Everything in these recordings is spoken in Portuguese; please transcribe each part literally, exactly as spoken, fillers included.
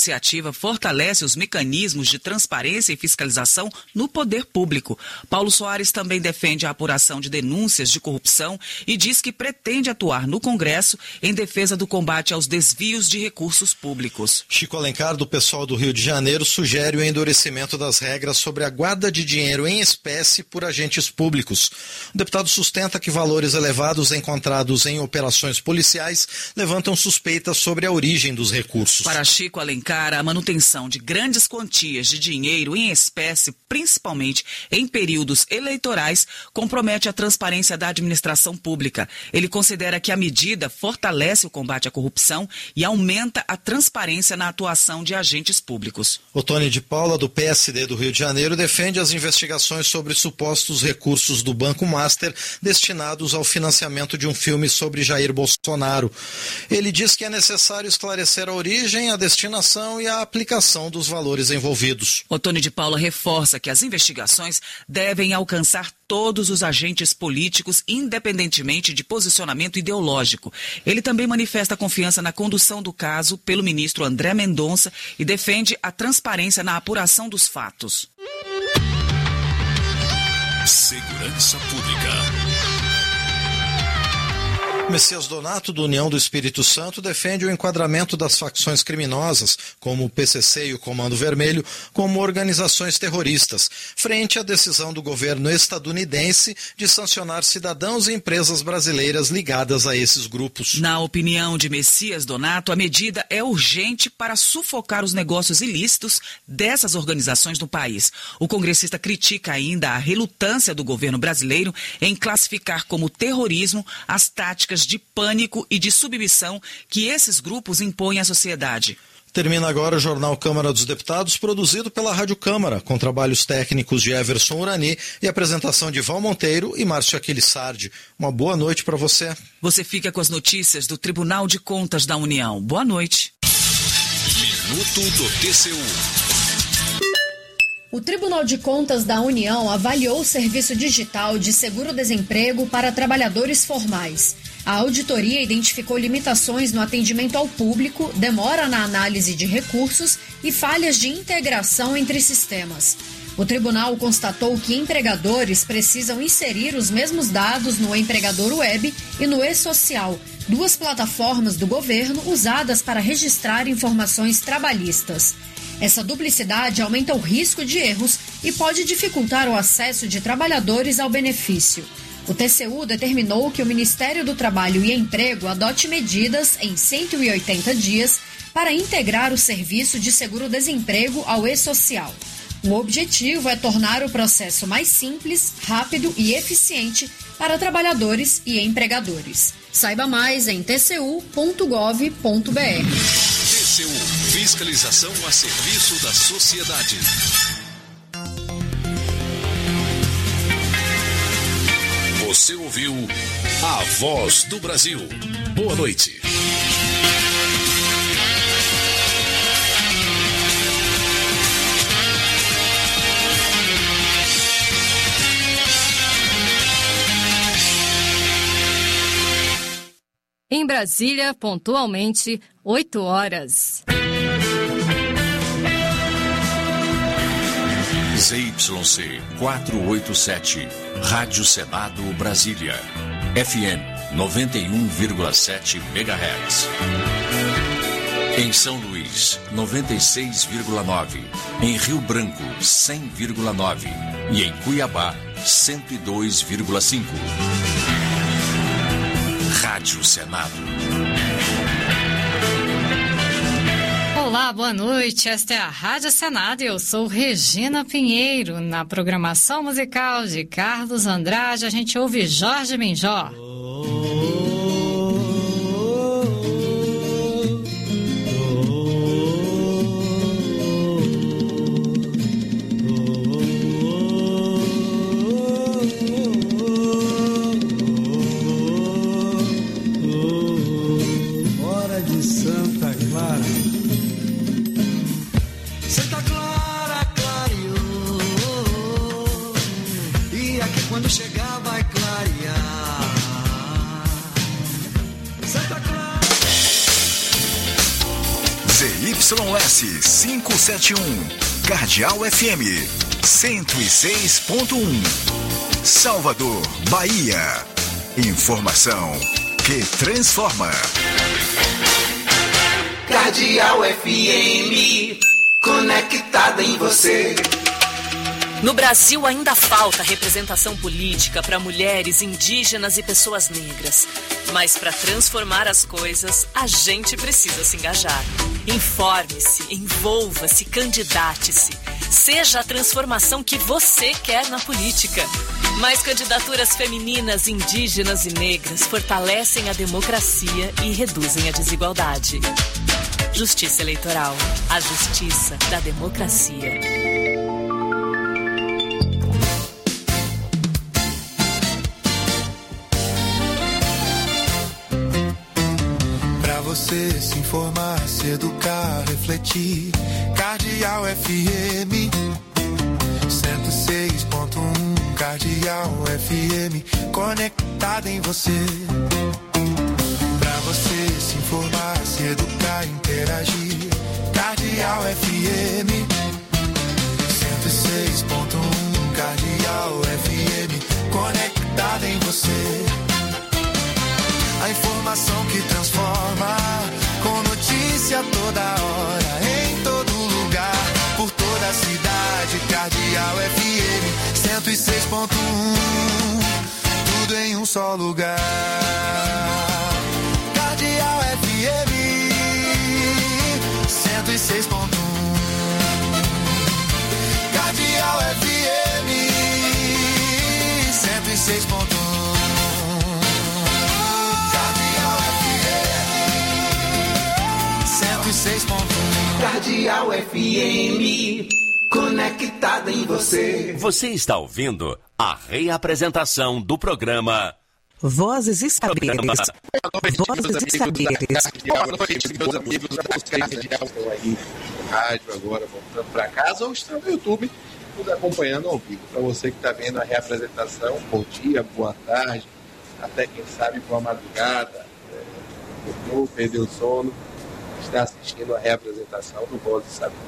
iniciativa fortalece os mecanismos de transparência e fiscalização no poder público. Paulo Soares também defende a apuração de denúncias de corrupção e diz que pretende atuar no Congresso em defesa do combate aos desvios de recursos públicos. Chico Alencar, do PSOL do Rio de Janeiro, sugere o endurecimento das regras sobre a guarda de dinheiro em espécie por agentes públicos. O deputado sustenta que valores elevados encontrados em operações policiais levantam suspeitas sobre a origem dos recursos. Para Chico Alencar, a manutenção de grandes quantias de dinheiro em espécie, principalmente em períodos eleitorais, compromete a transparência da administração pública. Ele considera que a medida fortalece o combate à corrupção e aumenta a transparência na atuação de agentes públicos. Otônio de Paula, do P S D do Rio de Janeiro, defende as investigações sobre supostos recursos do Banco Master destinados ao financiamento de um filme sobre Jair Bolsonaro. Ele diz que é necessário esclarecer a origem, a destinação e a aplicação dos valores envolvidos. Otônio de Paula reforça que as investigações devem alcançar todos os agentes políticos, independentemente de posicionamento ideológico. Ele também manifesta confiança na condução do caso pelo ministro André Mendonça e defende a transparência na apuração dos fatos. Segurança Pública. Messias Donato, do União do Espírito Santo, defende o enquadramento das facções criminosas, como o P C C e o Comando Vermelho, como organizações terroristas, frente à decisão do governo estadunidense de sancionar cidadãos e empresas brasileiras ligadas a esses grupos. Na opinião de Messias Donato, a medida é urgente para sufocar os negócios ilícitos dessas organizações no país. O congressista critica ainda a relutância do governo brasileiro em classificar como terrorismo as táticas de pânico e de submissão que esses grupos impõem à sociedade. Termina agora o Jornal Câmara dos Deputados, produzido pela Rádio Câmara, com trabalhos técnicos de Everson Urani e apresentação de Val Monteiro e Márcio Aquilissardi. Uma boa noite para você. Você fica com as notícias do Tribunal de Contas da União. Boa noite. Minuto do T C U. O Tribunal de Contas da União avaliou o serviço digital de seguro-desemprego para trabalhadores formais. A auditoria identificou limitações no atendimento ao público, demora na análise de recursos e falhas de integração entre sistemas. O tribunal constatou que empregadores precisam inserir os mesmos dados no Empregador Web e no E-Social, duas plataformas do governo usadas para registrar informações trabalhistas. Essa duplicidade aumenta o risco de erros e pode dificultar o acesso de trabalhadores ao benefício. O T C U determinou que o Ministério do Trabalho e Emprego adote medidas em cento e oitenta dias para integrar o serviço de seguro-desemprego ao E-Social. O objetivo é tornar o processo mais simples, rápido e eficiente para trabalhadores e empregadores. Saiba mais em t c u ponto gov ponto b r. T C U, fiscalização a serviço da sociedade. Você ouviu A Voz do Brasil. Boa noite. Em Brasília, pontualmente, oito horas. Z Y C quatrocentos e oitenta e sete, Rádio Senado Brasília, F M noventa e um vírgula sete megahertz. Em São Luís, noventa e seis vírgula nove, em Rio Branco, cem vírgula nove e em Cuiabá, cento e dois vírgula cinco. Rádio Senado. Olá, boa noite. Esta é a Rádio Senado e eu sou Regina Pinheiro. Na programação musical de Carlos Andrade, a gente ouve Jorge Benjó. Chegar vai clarear. Y S quinhentos e setenta e um, Cardeal F M cento e seis ponto um, Salvador, Bahia. Informação que transforma. Cardeal F M, conectada em você. No Brasil ainda falta representação política para mulheres, indígenas e pessoas negras. Mas para transformar as coisas, a gente precisa se engajar. Informe-se, envolva-se, candidate-se. Seja a transformação que você quer na política. Mais candidaturas femininas, indígenas e negras fortalecem a democracia e reduzem a desigualdade. Justiça Eleitoral. A justiça da democracia. Você se informar, se educar, refletir. Cardeal F M cento e seis ponto um, Cardeal F M, conectada em você. Pra você se informar, se educar, interagir. Cardeal F M cento e seis ponto um, Cardeal F M, conectada em você. A informação que transforma, com notícia toda hora, em todo lugar, por toda a cidade. Cardeal F M cento e seis ponto um, tudo em um só lugar. Cardeal F M cento e seis ponto um, Cardeal F M cento e seis ponto um. Cardeal F M, conectada em você. Você está ouvindo a reapresentação do programa Vozes e Saberes. Vozes e Saberes. Boa noite, meus amigos. Estão aí no rádio agora, voltando para casa, ou estão no YouTube nos acompanhando ao vivo. Para você que está vendo a reapresentação, bom dia, boa tarde, até quem sabe boa madrugada, é, perdeu o sono, está assistindo a reapresentação do Voz e Saberes.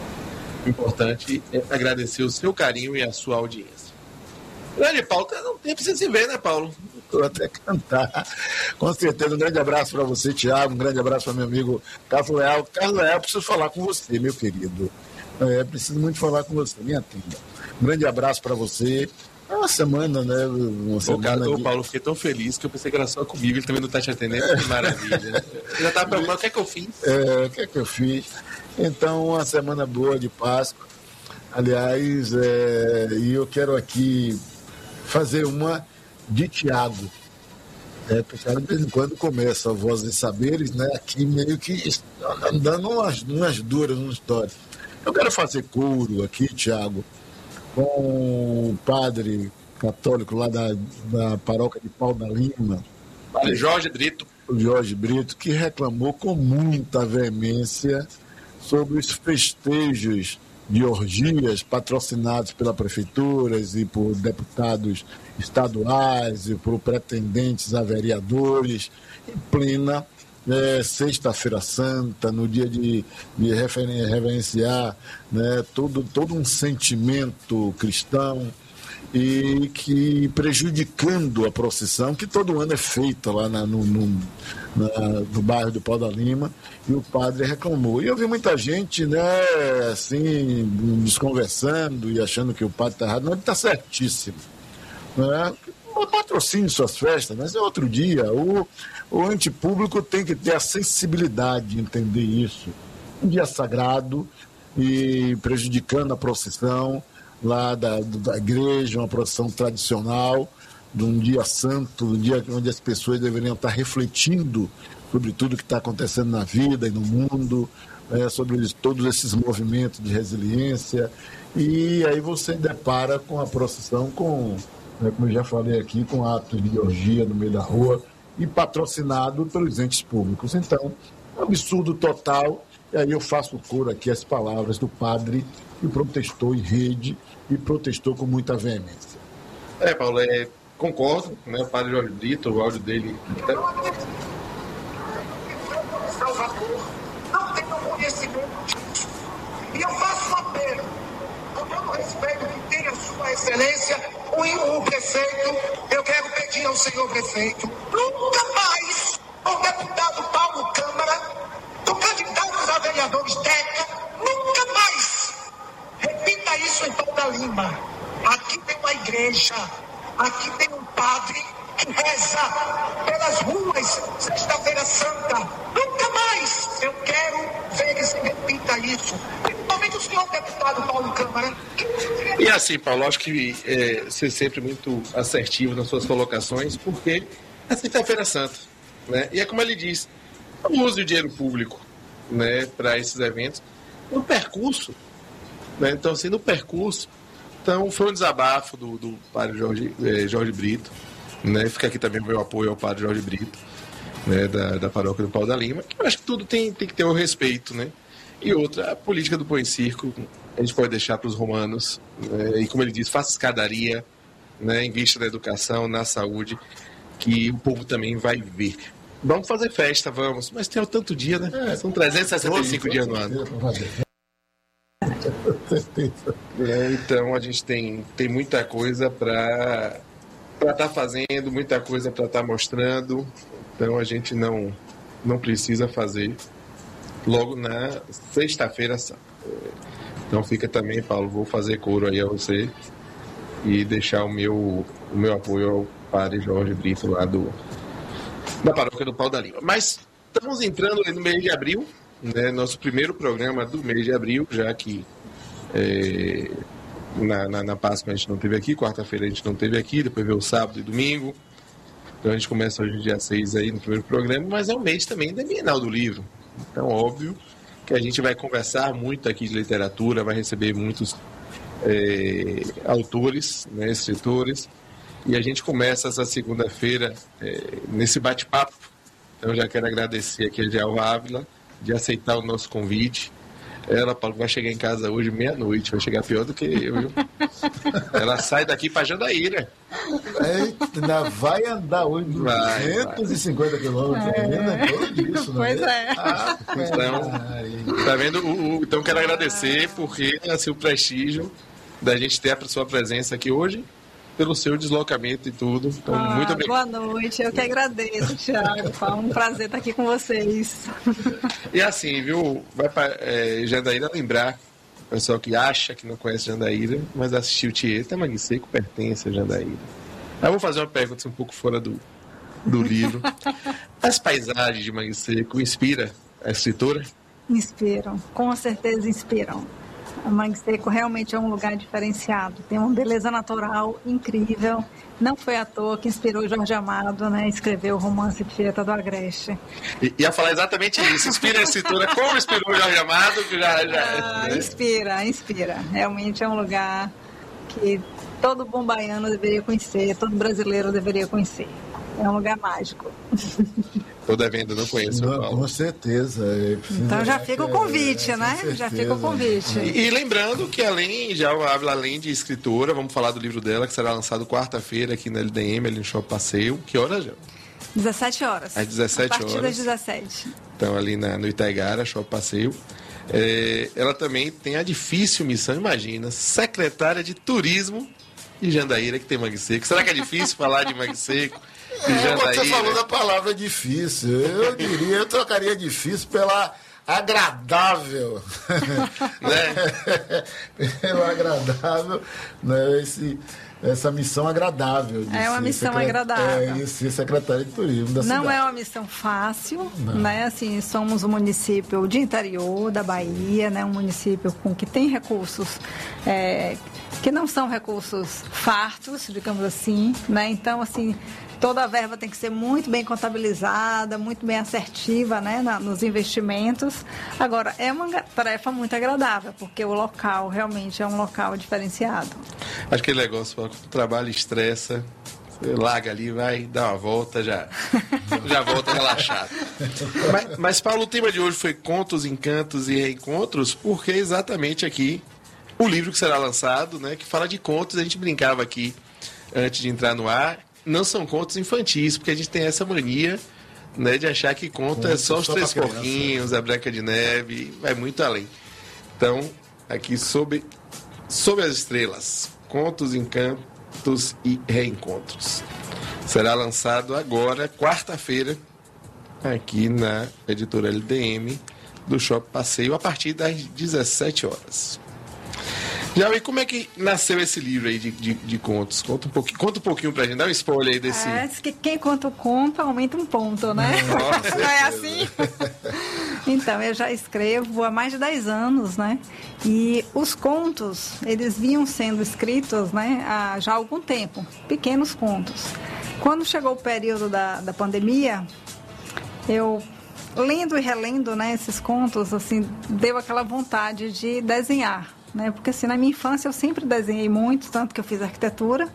O importante é agradecer o seu carinho e a sua audiência. Grande Paulo, não tem precisa se ver, né, Paulo? Vou até cantar. Com certeza, um grande abraço para você, Thiago, um grande abraço para meu amigo Carlos Leal. Carlos Leal, preciso falar com você, meu querido. É, preciso muito falar com você, me atenda. Um grande abraço para você. É uma semana, né? Uma semana o cara, de... Paulo, fiquei tão feliz que eu pensei que era só comigo, ele também não está te atendendo, é. Que maravilha. Né? Eu já estava preocupado, o que é que eu fiz? É, o que é que eu fiz? Então, uma semana boa de Páscoa. Aliás, é, e eu quero aqui fazer uma de Tiago. É, porque de vez em quando começa a Voz de Saberes, né? Aqui meio que dando umas, umas duras, umas histórias. Eu quero fazer coro aqui, Tiago, com o padre católico lá da, da paróquia de Pau da Lima. Padre Jorge Brito. O Jorge Brito, que reclamou com muita veemência sobre os festejos de orgias patrocinados pelas prefeituras e por deputados estaduais e por pretendentes a vereadores, em plena é, Sexta-feira Santa, no dia de, de referen- reverenciar, né, todo, todo um sentimento cristão, e que prejudicando a procissão, que todo ano é feita lá na, no, no, na, no bairro do Pau da Lima, e o padre reclamou. E eu vi muita gente, né, assim, desconversando e achando que o padre está errado. Não, ele está certíssimo. Né? Patrocine suas festas, mas é outro dia. O, o ente público tem que ter a sensibilidade de entender isso. Um dia sagrado e prejudicando a procissão lá da, da igreja, uma procissão tradicional, de um dia santo, um dia onde as pessoas deveriam estar refletindo sobre tudo que está acontecendo na vida e no mundo, é, sobre todos esses movimentos de resiliência. E aí você depara com a procissão, com, né, como eu já falei aqui, com atos de orgia no meio da rua e patrocinado pelos entes públicos. Então, é um absurdo total. E aí eu faço coro aqui as palavras do padre que protestou em rede e protestou com muita veemência. É, Paulo, é, concordo, né, o padre Jorge Brito, o áudio dele... Salvador não tem o conhecimento Excelência, o, o prefeito, eu quero pedir ao senhor prefeito, nunca mais o deputado Paulo Câmara, do candidato a vereadores Deca, nunca mais repita isso em Paulo Lima. Aqui tem uma igreja, aqui tem um padre que reza pelas ruas, Sexta-feira Santa. Nunca mais eu quero ver que se repita isso. Principalmente o senhor deputado Paulo Câmara. E assim, Paulo, acho que é, ser sempre muito assertivo nas suas colocações, porque é Sexta-feira Santa, né? E é como ele diz, não use o dinheiro público, né, para esses eventos. No percurso, né? Então assim, no percurso, então foi um desabafo do, do padre Jorge, eh, Jorge Brito, né? Fica aqui também o meu apoio ao padre Jorge Brito, né? da, da paróquia do Pau da Lima, que eu acho que tudo tem, tem que ter o respeito, né? E outra, a política do Pão e Circo, a gente pode deixar para os romanos, né? E como ele diz, faça escadaria, né? Invista na educação, na saúde, que o povo também vai ver. Vamos fazer festa, vamos, mas tem o tanto dia, né? É, são trezentos e sessenta e cinco dias no ano. É, então a gente tem, tem muita coisa para estar tá fazendo, muita coisa para estar tá mostrando. Então a gente não, não precisa fazer logo na Sexta-feira Santa. Então fica também, Paulo, vou fazer coro aí a você e deixar o meu, o meu apoio ao padre Jorge Brito lá do, da paróquia do Pau da Lima. Mas estamos entrando no mês de abril, né, nosso primeiro programa do mês de abril, já que é, na, na, na Páscoa a gente não teve aqui, quarta-feira a gente não teve aqui, depois veio o sábado e domingo. Então a gente começa hoje dia seis aí no primeiro programa, mas é o mês também da Bienal do Livro. Então, óbvio que a gente vai conversar muito aqui de literatura, vai receber muitos é, autores, né, escritores, e a gente começa essa segunda-feira é, nesse bate-papo. Então, eu já quero agradecer aqui a Dial Ávila de aceitar o nosso convite. Ela, Paulo, vai chegar em casa hoje meia-noite, vai chegar pior do que eu, viu? Ela sai daqui para Jandaíra. É, ainda vai andar hoje duzentos e cinquenta quilômetros é. ainda, tudo isso, pois é? é. Ah, então, tá vendo? O, o, então, quero agradecer porque assim, o prestígio da gente ter a sua presença aqui hoje, pelo seu deslocamento e tudo. Então, ah, muito obrigado. Boa noite, eu que agradeço, Thiago. Foi um prazer estar aqui com vocês. E assim, viu, vai para é, Jandaíra lembrar, o pessoal que acha que não conhece Jandaíra, mas assistiu Tieta, Mangue Seco pertence a Jandaíra. Eu vou fazer uma pergunta um pouco fora do, do livro. As paisagens de Mangue Seco inspiram a escritora? Inspiram, com certeza inspiram. A Mangue Seco realmente é um lugar diferenciado, tem uma beleza natural incrível. Não foi à toa que inspirou Jorge Amado, né, a escrever o romance Tieta do Agreste. E, ia falar exatamente isso, inspira a escritora como inspirou Jorge Amado. Que já, já, ah, né? Inspira, inspira. Realmente é um lugar que todo bom baiano deveria conhecer, todo brasileiro deveria conhecer. É um lugar mágico. Estou devendo, não conheço. Não, Paulo. Com certeza. Então já fica o convite, é, né? Já fica o convite. E, e lembrando que além, já Ávila, além de escritora, vamos falar do livro dela, que será lançado quarta-feira aqui na L D M, ali no Shopping Passeio. Que horas, já? dezessete horas. Às dezessete horas. A partir das dezessete. Então, ali na, no Itaigara, Shopping Passeio. É, ela também tem a difícil missão, imagina, secretária de Turismo de Jandaíra, que tem Mangue Seco. Será que é difícil falar de Mangue Seco? É, você falou da palavra difícil. Eu diria, eu trocaria difícil pela agradável. Né? Pela agradável, né? Esse, essa missão agradável. De é uma missão secret... agradável. É, e ser secretária de turismo da Não cidade. é uma missão fácil, Não. né? Assim, somos um município de interior da Bahia, né? Um município com que tem recursos é, que não são recursos fartos, digamos assim, né? Então, assim, toda a verba tem que ser muito bem contabilizada, muito bem assertiva, né, na, nos investimentos. Agora, é uma tarefa muito agradável, porque o local realmente é um local diferenciado. Acho que é negócio, o trabalho estressa, você larga ali, vai, dá uma volta, já, já volta relaxado. Mas, mas, Paulo, o tema de hoje foi Contos, Encantos e Reencontros, porque é exatamente aqui o livro que será lançado, né, que fala de contos. A gente brincava aqui antes de entrar no ar. Não são contos infantis, porque a gente tem essa mania, né, de achar que conto é só os Três Porquinhos, a Branca de Neve, vai muito além. Então, aqui sob, sob as estrelas, Contos, Encantos e Reencontros. Será lançado agora, quarta-feira, aqui na editora L D M do Shopping Passeio, a partir das dezessete horas. Já, e como é que nasceu esse livro aí de, de, de contos? Conta um pouquinho, conta um pouquinho pra gente, dá um spoiler aí desse... É, diz que quem conta o conto aumenta um ponto, né? Nossa, não é assim? Então, eu já escrevo há mais de dez anos, né? E os contos, eles vinham sendo escritos, né, há já há algum tempo, pequenos contos. Quando chegou o período da, da pandemia, eu... lendo e relendo, né, esses contos, assim, deu aquela vontade de desenhar, né? Porque assim, na minha infância eu sempre desenhei muito, tanto que eu fiz arquitetura,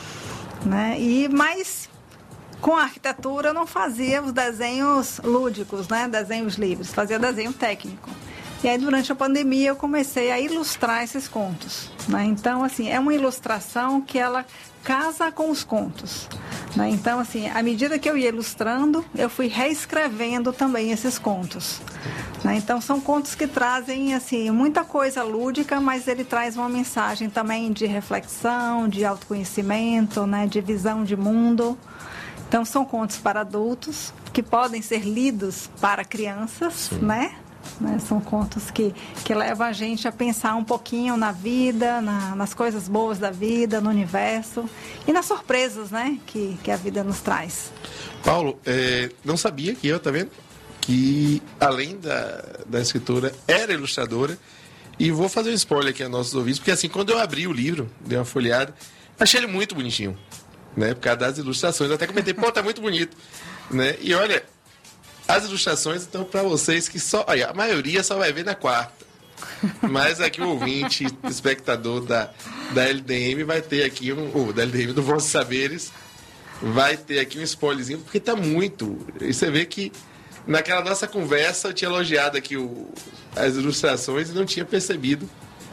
né? E mas com a arquitetura eu não fazia os desenhos lúdicos, né? Desenhos livres, fazia desenho técnico. E aí durante a pandemia eu comecei a ilustrar esses contos, né? Então assim, é uma ilustração que ela casa com os contos, né? Então assim, à medida que eu ia ilustrando, eu fui reescrevendo também esses contos, né? Então são contos que trazem assim muita coisa lúdica, mas ele traz uma mensagem também de reflexão, de autoconhecimento, né? De visão de mundo. Então são contos para adultos que podem ser lidos para crianças, sim, né? Né? São contos que, que levam a gente a pensar um pouquinho na vida, na, nas coisas boas da vida, no universo e nas surpresas, né, que, que a vida nos traz. Paulo, é, não sabia que eu, tá vendo? Que além da, da escritora, era ilustradora. E vou fazer um spoiler aqui aos nossos ouvintes, porque assim, quando eu abri o livro, dei uma folheada, achei ele muito bonitinho, né, por causa das ilustrações. Eu até comentei, pô, tá muito bonito, né? E olha, as ilustrações estão para vocês que só... Olha, a maioria só vai ver na quarta. Mas aqui o ouvinte, espectador da, da L D M vai ter aqui um... Ou da L D M, do Vossos Saberes, vai ter aqui um spoilerzinho, porque tá muito... E você vê que naquela nossa conversa eu tinha elogiado aqui o, as ilustrações e não tinha percebido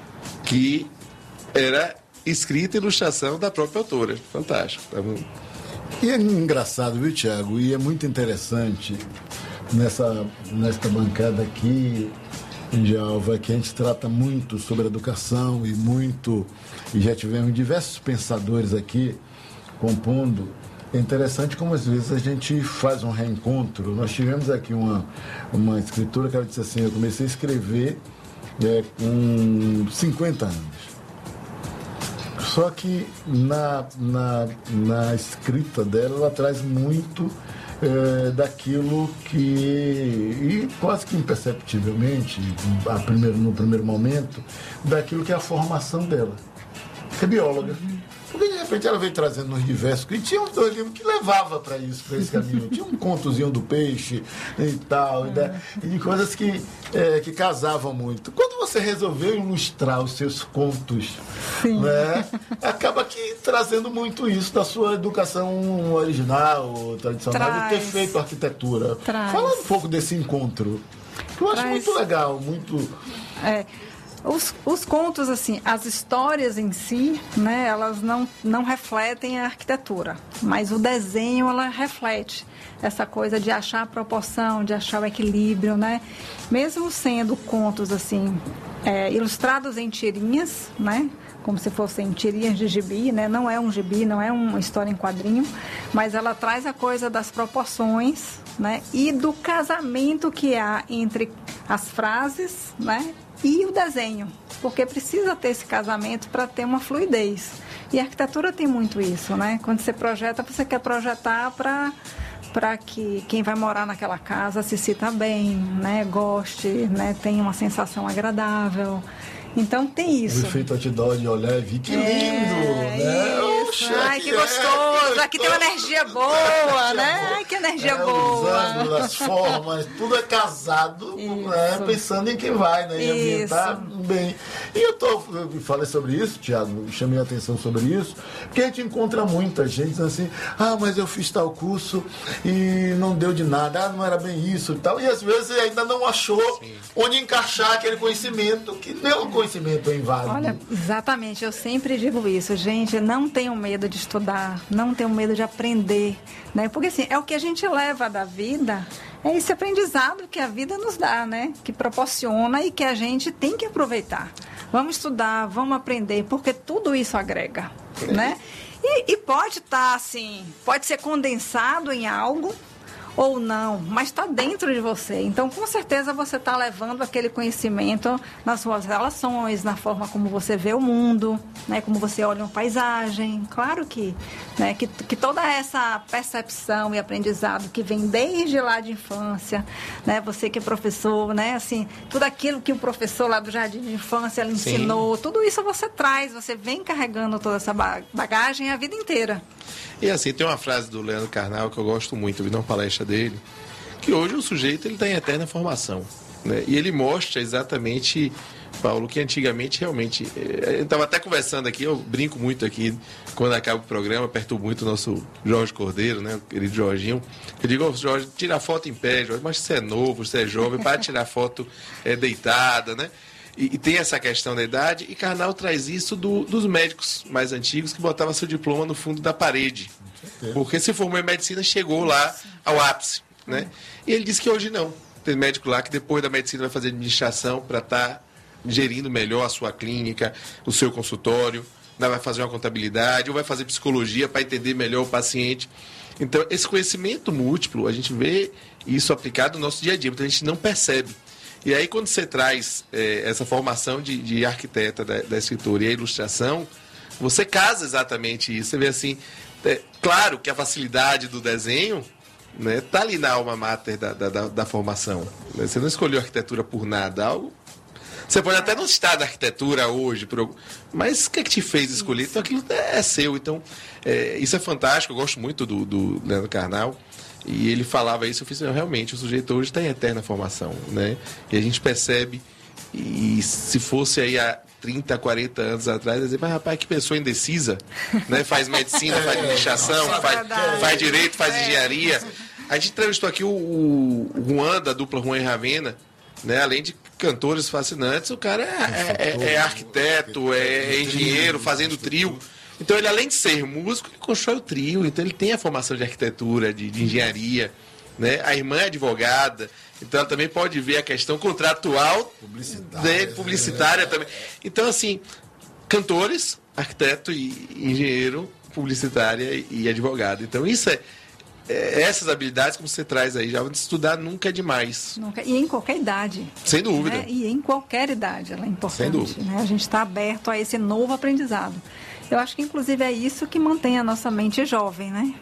que era escrita e ilustração da própria autora. Fantástico. Tá muito... E é engraçado, viu, Tiago? E é muito interessante nessa, nesta bancada aqui, em Jalva, que a gente trata muito sobre educação e muito, e já tivemos diversos pensadores aqui compondo. É interessante como às vezes a gente faz um reencontro. Nós tivemos aqui uma, uma escritora que ela disse assim, eu comecei a escrever é, com cinquenta anos. Só que na, na, na escrita dela, ela traz muito é, daquilo que, e quase que imperceptivelmente, a primeiro, no primeiro momento, daquilo que é a formação dela, que é bióloga. Porque de repente ela veio trazendo nos diversos, e tinha uns dois livros que levava para isso, para esse caminho. Tinha um contozinho do peixe e tal, é. e de coisas que, é, que casavam muito. Quando você resolveu ilustrar os seus contos, né, acaba que trazendo muito isso da sua educação original, tradicional, Traz. de ter feito arquitetura. Traz. Fala um pouco desse encontro, que eu acho Traz. muito legal, muito... É. Os, os contos, assim, as histórias em si, né, elas não, não refletem a arquitetura, mas o desenho, ela reflete essa coisa de achar a proporção, de achar o equilíbrio, né? Mesmo sendo contos, assim, é, ilustrados em tirinhas, né? Como se fossem tirinhas de gibi, né? Não é um gibi, não é uma história em quadrinho, mas ela traz a coisa das proporções, né? E do casamento que há entre as frases, né? E o desenho, porque precisa ter esse casamento para ter uma fluidez. E a arquitetura tem muito isso, né? Quando você projeta, você quer projetar para para que quem vai morar naquela casa se sinta bem, né? Goste, né? Tenha uma sensação agradável. Então tem isso. O efeito outdoor de olhar e ver que lindo, é, né? Isso. Ai, que gostoso. Aqui tem uma energia boa, né? Ai, que energia é, boa. Os ângulos, as formas, tudo é casado, né? Pensando em quem vai, né? E ambientar bem. E eu, tô, eu falei sobre isso, Tiago, chamei a atenção sobre isso, porque a gente encontra muita gente dizendo assim, ah, mas eu fiz tal curso e não deu de nada, ah, não era bem isso e tal. E às vezes ainda não achou Sim. onde encaixar aquele conhecimento que nem o conhecimento é inválido. Olha, exatamente, eu sempre digo isso, gente, não tenham medo de estudar, não tenham medo de aprender, né? Porque assim, é o que a gente leva da vida, é esse aprendizado que a vida nos dá, né? Que proporciona e que a gente tem que aproveitar. Vamos estudar, vamos aprender, porque tudo isso agrega, né? E, e pode estar assim, pode ser condensado em algo ou não, mas está dentro de você. Então, com certeza, você está levando aquele conhecimento nas suas relações, na forma como você vê o mundo, né? Como você olha uma paisagem. Claro que, né? que, que toda essa percepção e aprendizado que vem desde lá de infância, né? Você que é professor, né? Assim, tudo aquilo que o professor lá do jardim de infância lhe ensinou, tudo isso você traz, você vem carregando toda essa bagagem a vida inteira. E assim, tem uma frase do Leandro Carnal que eu gosto muito, eu vi numa palestra dele, que hoje o sujeito ele está em eterna formação, né? E ele mostra exatamente, Paulo, que antigamente realmente, eu estava até conversando aqui, eu brinco muito aqui, quando acaba o programa, perturbo muito o nosso Jorge Cordeiro, né, o querido Jorginho, eu digo, oh, Jorge, tira foto em pé, Jorge, mas você é novo, você é jovem, para tirar foto é, deitada, né? E, e tem essa questão da idade, e Karnal traz isso do, dos médicos mais antigos que botavam seu diploma no fundo da parede. Porque se formou em medicina, chegou lá ao ápice, né? E ele disse que hoje não. Tem médico lá que depois da medicina vai fazer administração para estar tá gerindo melhor a sua clínica, o seu consultório, vai fazer uma contabilidade, ou vai fazer psicologia para entender melhor o paciente. Então, esse conhecimento múltiplo, a gente vê isso aplicado no nosso dia a dia, então a gente não percebe. E aí, quando você traz é, essa formação de, de arquiteta da, da escritura e a ilustração, você casa exatamente isso. Você vê assim, é, claro que a facilidade do desenho né, tá ali na alma mater da, da, da, da formação. Né? Você não escolheu arquitetura por nada, algo... Você pode até não estar da arquitetura hoje, por... mas o que é que te fez escolher? Então, aquilo é seu. Então, é, isso é fantástico. Eu gosto muito do, do Leandro Carnal. E ele falava isso, eu fiz, realmente, o sujeito hoje está em eterna formação, né? E a gente percebe, e se fosse aí há trinta, quarenta anos atrás, dizer, mas rapaz, que pessoa indecisa, né? Faz medicina, faz administração, faz, faz direito, faz engenharia. A gente entrevistou aqui o, o Juan, da dupla Juan e Ravena, né? Além de cantores fascinantes, o cara é, é, é arquiteto, é engenheiro, fazendo trio. Então, ele, além de ser músico, ele constrói o trio. Então, ele tem a formação de arquitetura, de, de engenharia, né? A irmã é advogada. Então, ela também pode ver a questão contratual, publicitária, né? publicitária é. também. Então, assim, cantores, arquiteto e engenheiro, publicitária e advogado. Então, isso é... É, essas habilidades, como você traz aí, já de estudar nunca é demais. Nunca. E em qualquer idade. Sem dúvida. Né? E em qualquer idade, ela é importante. Sem dúvida. Né? A gente está aberto a esse novo aprendizado. Eu acho que, inclusive, é isso que mantém a nossa mente jovem, né?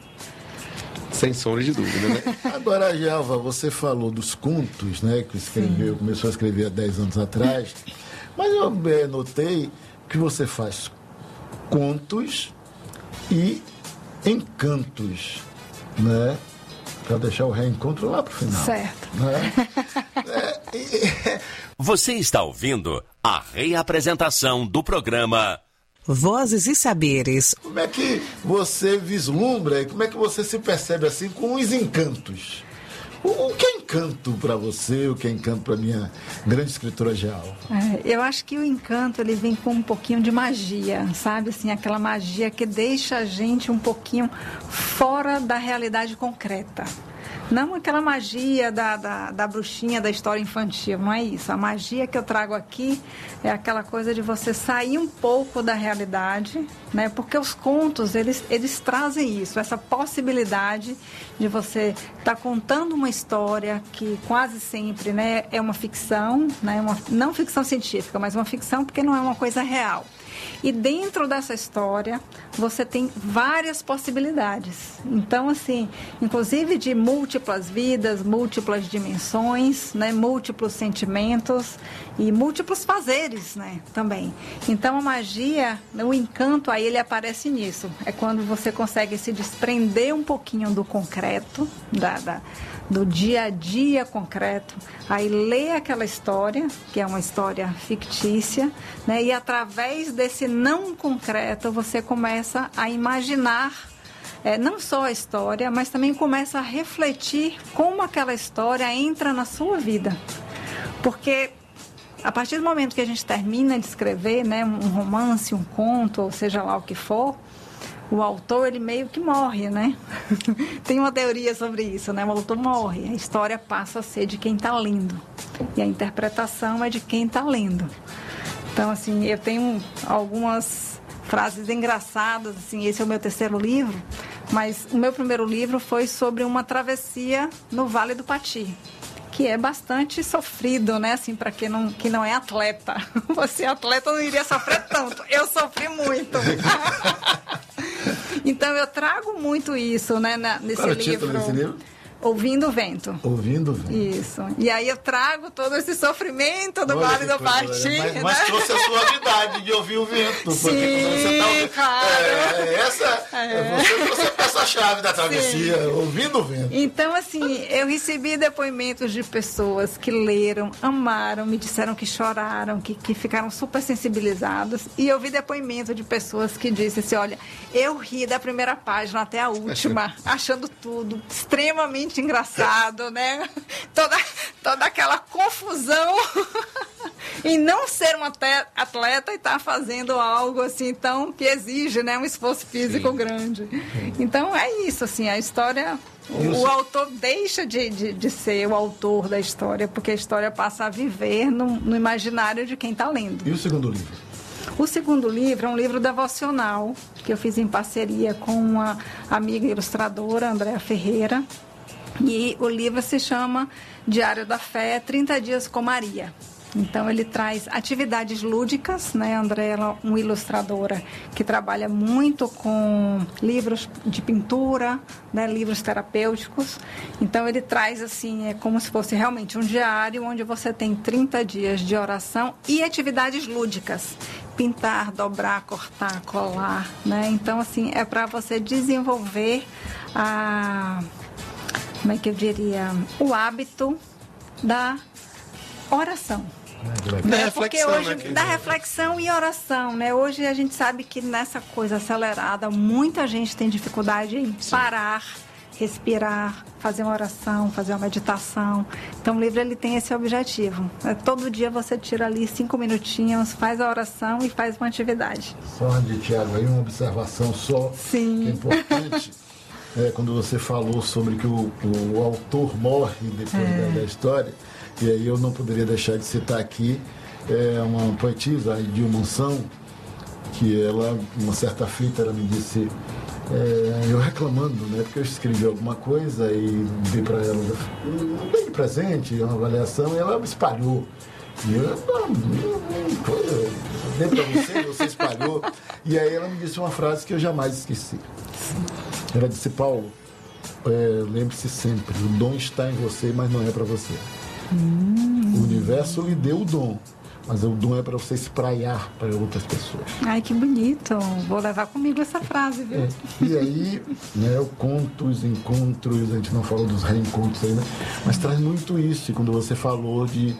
Sem sombra de dúvida, né? Agora, Gelva, você falou dos contos, né? Que escreveu, começou a escrever há dez anos atrás. Mas eu é, notei que você faz contos e encantos, né? Para deixar o reencontro lá para o final. Certo. Né? é, e... Você está ouvindo a reapresentação do programa Vozes e Saberes. Como é que você vislumbra, como é que você se percebe assim com os encantos? O, o que é encanto para você, o que é encanto para minha grande escritora Gelva? É, eu acho que o encanto ele vem com um pouquinho de magia, sabe? Assim, aquela magia que deixa a gente um pouquinho fora da realidade concreta. Não aquela magia da, da, da bruxinha da história infantil, não é isso. A magia que eu trago aqui é aquela coisa de você sair um pouco da realidade, né? Porque os contos, eles, eles trazem isso, essa possibilidade de você estar tá contando uma história que quase sempre, né, é uma ficção, né? Uma, não ficção científica, mas uma ficção porque não é uma coisa real. E dentro dessa história, você tem várias possibilidades. Então, assim, inclusive de múltiplas vidas, múltiplas dimensões, né, múltiplos sentimentos e múltiplos fazeres, né, também. Então, a magia, o encanto aí, ele aparece nisso. É quando você consegue se desprender um pouquinho do concreto, da... da do dia a dia concreto, aí lê aquela história, que é uma história fictícia, né? E através desse não concreto, você começa a imaginar é, não só a história, mas também começa a refletir como aquela história entra na sua vida. Porque a partir do momento que a gente termina de escrever, né, um romance, um conto, ou seja lá o que for, o autor, ele meio que morre, né? Tem uma teoria sobre isso, né? O autor morre, a história passa a ser de quem está lendo. E a interpretação é de quem está lendo. Então, assim, eu tenho algumas frases engraçadas, assim, esse é o meu terceiro livro, mas o meu primeiro livro foi sobre uma travessia no Vale do Pati, que é bastante sofrido, né, assim, para quem não, quem não é atleta. Você atleta não iria sofrer tanto, eu sofri muito. Então eu trago muito isso, né, na, nesse Qual é o livro. título desse livro? Ouvindo o Vento. Ouvindo o Vento. Isso. E aí eu trago todo esse sofrimento do Olha Vale do Pati. Mas, né? mas trouxe a suavidade de ouvir o vento. Sim, porque você tá ouvindo, claro. É, essa, É. Você trouxe a peça-chave da travessia, Sim. ouvindo o vento. Então, assim, eu recebi depoimentos de pessoas que leram, amaram, me disseram que choraram, que, que ficaram super sensibilizadas. E eu vi depoimento de pessoas que disseram assim, olha, eu ri da primeira página até a última, achando tudo extremamente engraçado, né? Toda, toda aquela confusão em não ser um atleta e estar tá fazendo algo assim tão que exige, né, um esforço físico Sim. grande. Então é isso, assim, a história, o, o autor deixa de, de, de ser o autor da história, porque a história passa a viver no, no imaginário de quem está lendo. E o segundo livro? O segundo livro é um livro devocional que eu fiz em parceria com uma amiga ilustradora, Andréa Ferreira. E o livro se chama Diário da Fé, trinta dias com Maria. Então, ele traz atividades lúdicas, né? A Andréa é uma ilustradora que trabalha muito com livros de pintura, né? Livros terapêuticos. Então, ele traz, assim, é como se fosse realmente um diário onde você tem trinta dias de oração e atividades lúdicas. Pintar, dobrar, cortar, colar, né? Então, assim, é para você desenvolver a... como é que eu diria, o hábito da oração. Da é, reflexão, porque hoje, né? Da reflexão e oração, né? Hoje a gente sabe que nessa coisa acelerada, muita gente tem dificuldade em Sim. parar, respirar, fazer uma oração, fazer uma meditação. Então o livro ele tem esse objetivo. É, todo dia você tira ali cinco minutinhos, faz a oração e faz uma atividade. Só de Tiago, aí uma observação só Sim. que é importante. É, quando você falou sobre que o, o autor morre depois é. da, da história, e aí eu não poderia deixar de citar aqui é, uma poetisa, a Edil Monção, que ela, uma certa feita, ela me disse, é, eu reclamando, né, porque eu escrevi alguma coisa e dei para ela um bem de presente, uma avaliação, e ela espalhou. E eu, não, não, dei para você, você espalhou. E aí ela me disse uma frase que eu jamais esqueci. Ela disse, Paulo, é, lembre-se sempre, o dom está em você, mas não é para você. Hum. O universo lhe deu o dom, mas o dom é para você espraiar para outras pessoas. Ai, que bonito. Vou levar comigo essa frase, viu? É. E aí, né, eu conto os encontros, a gente não falou dos reencontros aí, né? Mas traz muito isso. E quando você falou de...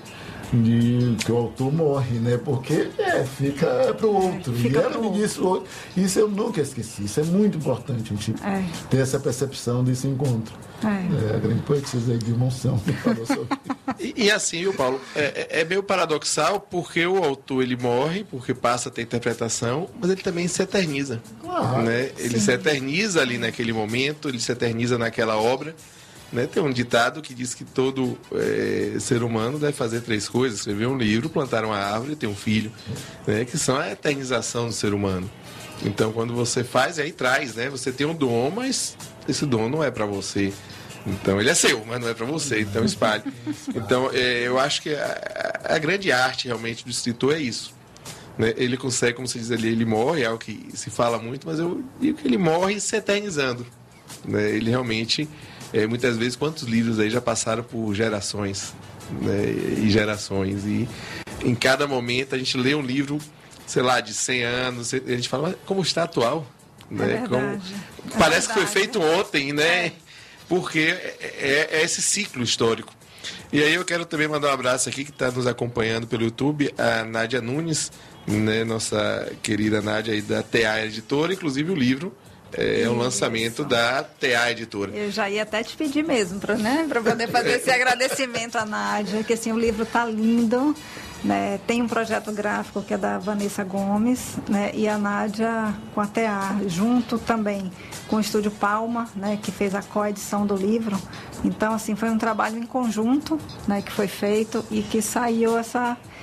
de que o autor morre, né? Porque é, fica para o outro. Fica e ela me disse o outro. Isso eu nunca esqueci. Isso é muito importante a gente é. ter essa percepção desse encontro. É. É, a grande poetisa aí de Monção que falou sobre e, e assim, viu, Paulo? É, é meio paradoxal porque o autor ele morre, porque passa a ter interpretação, mas ele também se eterniza. Claro, né? Ele se eterniza ali naquele momento, ele se eterniza naquela obra. Né? Tem um ditado que diz que todo é, ser humano deve fazer três coisas: escrever um livro, plantar uma árvore e ter um filho, né? Que são a eternização do ser humano. Então, quando você faz, aí traz, né? Você tem um dom, mas esse dom não é para você. Então, ele é seu, mas não é para você, então espalhe. Então, é, eu acho que a, a grande arte realmente do escritor é isso. Né? Ele consegue, como você diz ali, ele morre, é algo que se fala muito, mas eu digo que ele morre se eternizando. Né? Ele realmente... É, muitas vezes, quantos livros aí já passaram por gerações, né, e gerações, e em cada momento a gente lê um livro, sei lá, de cem anos, a gente fala, mas como está atual? Né? É como, é parece verdade. que foi feito ontem, né? É. Porque é, é esse ciclo histórico. E aí eu quero também mandar um abraço aqui, que está nos acompanhando pelo YouTube, a Nádia Nunes, né, nossa querida Nádia aí da T A Editora, inclusive o livro é o lançamento da T A Editora. Eu já ia até te pedir mesmo, para né, para poder fazer esse agradecimento à Nádia, que assim, o livro está lindo, né? Tem um projeto gráfico que é da Vanessa Gomes, né? E a Nádia com a T A, junto também com o Estúdio Palma, né? Que fez a coedição do livro. Então, assim, foi um trabalho em conjunto, né? Que foi feito e que saiu essa...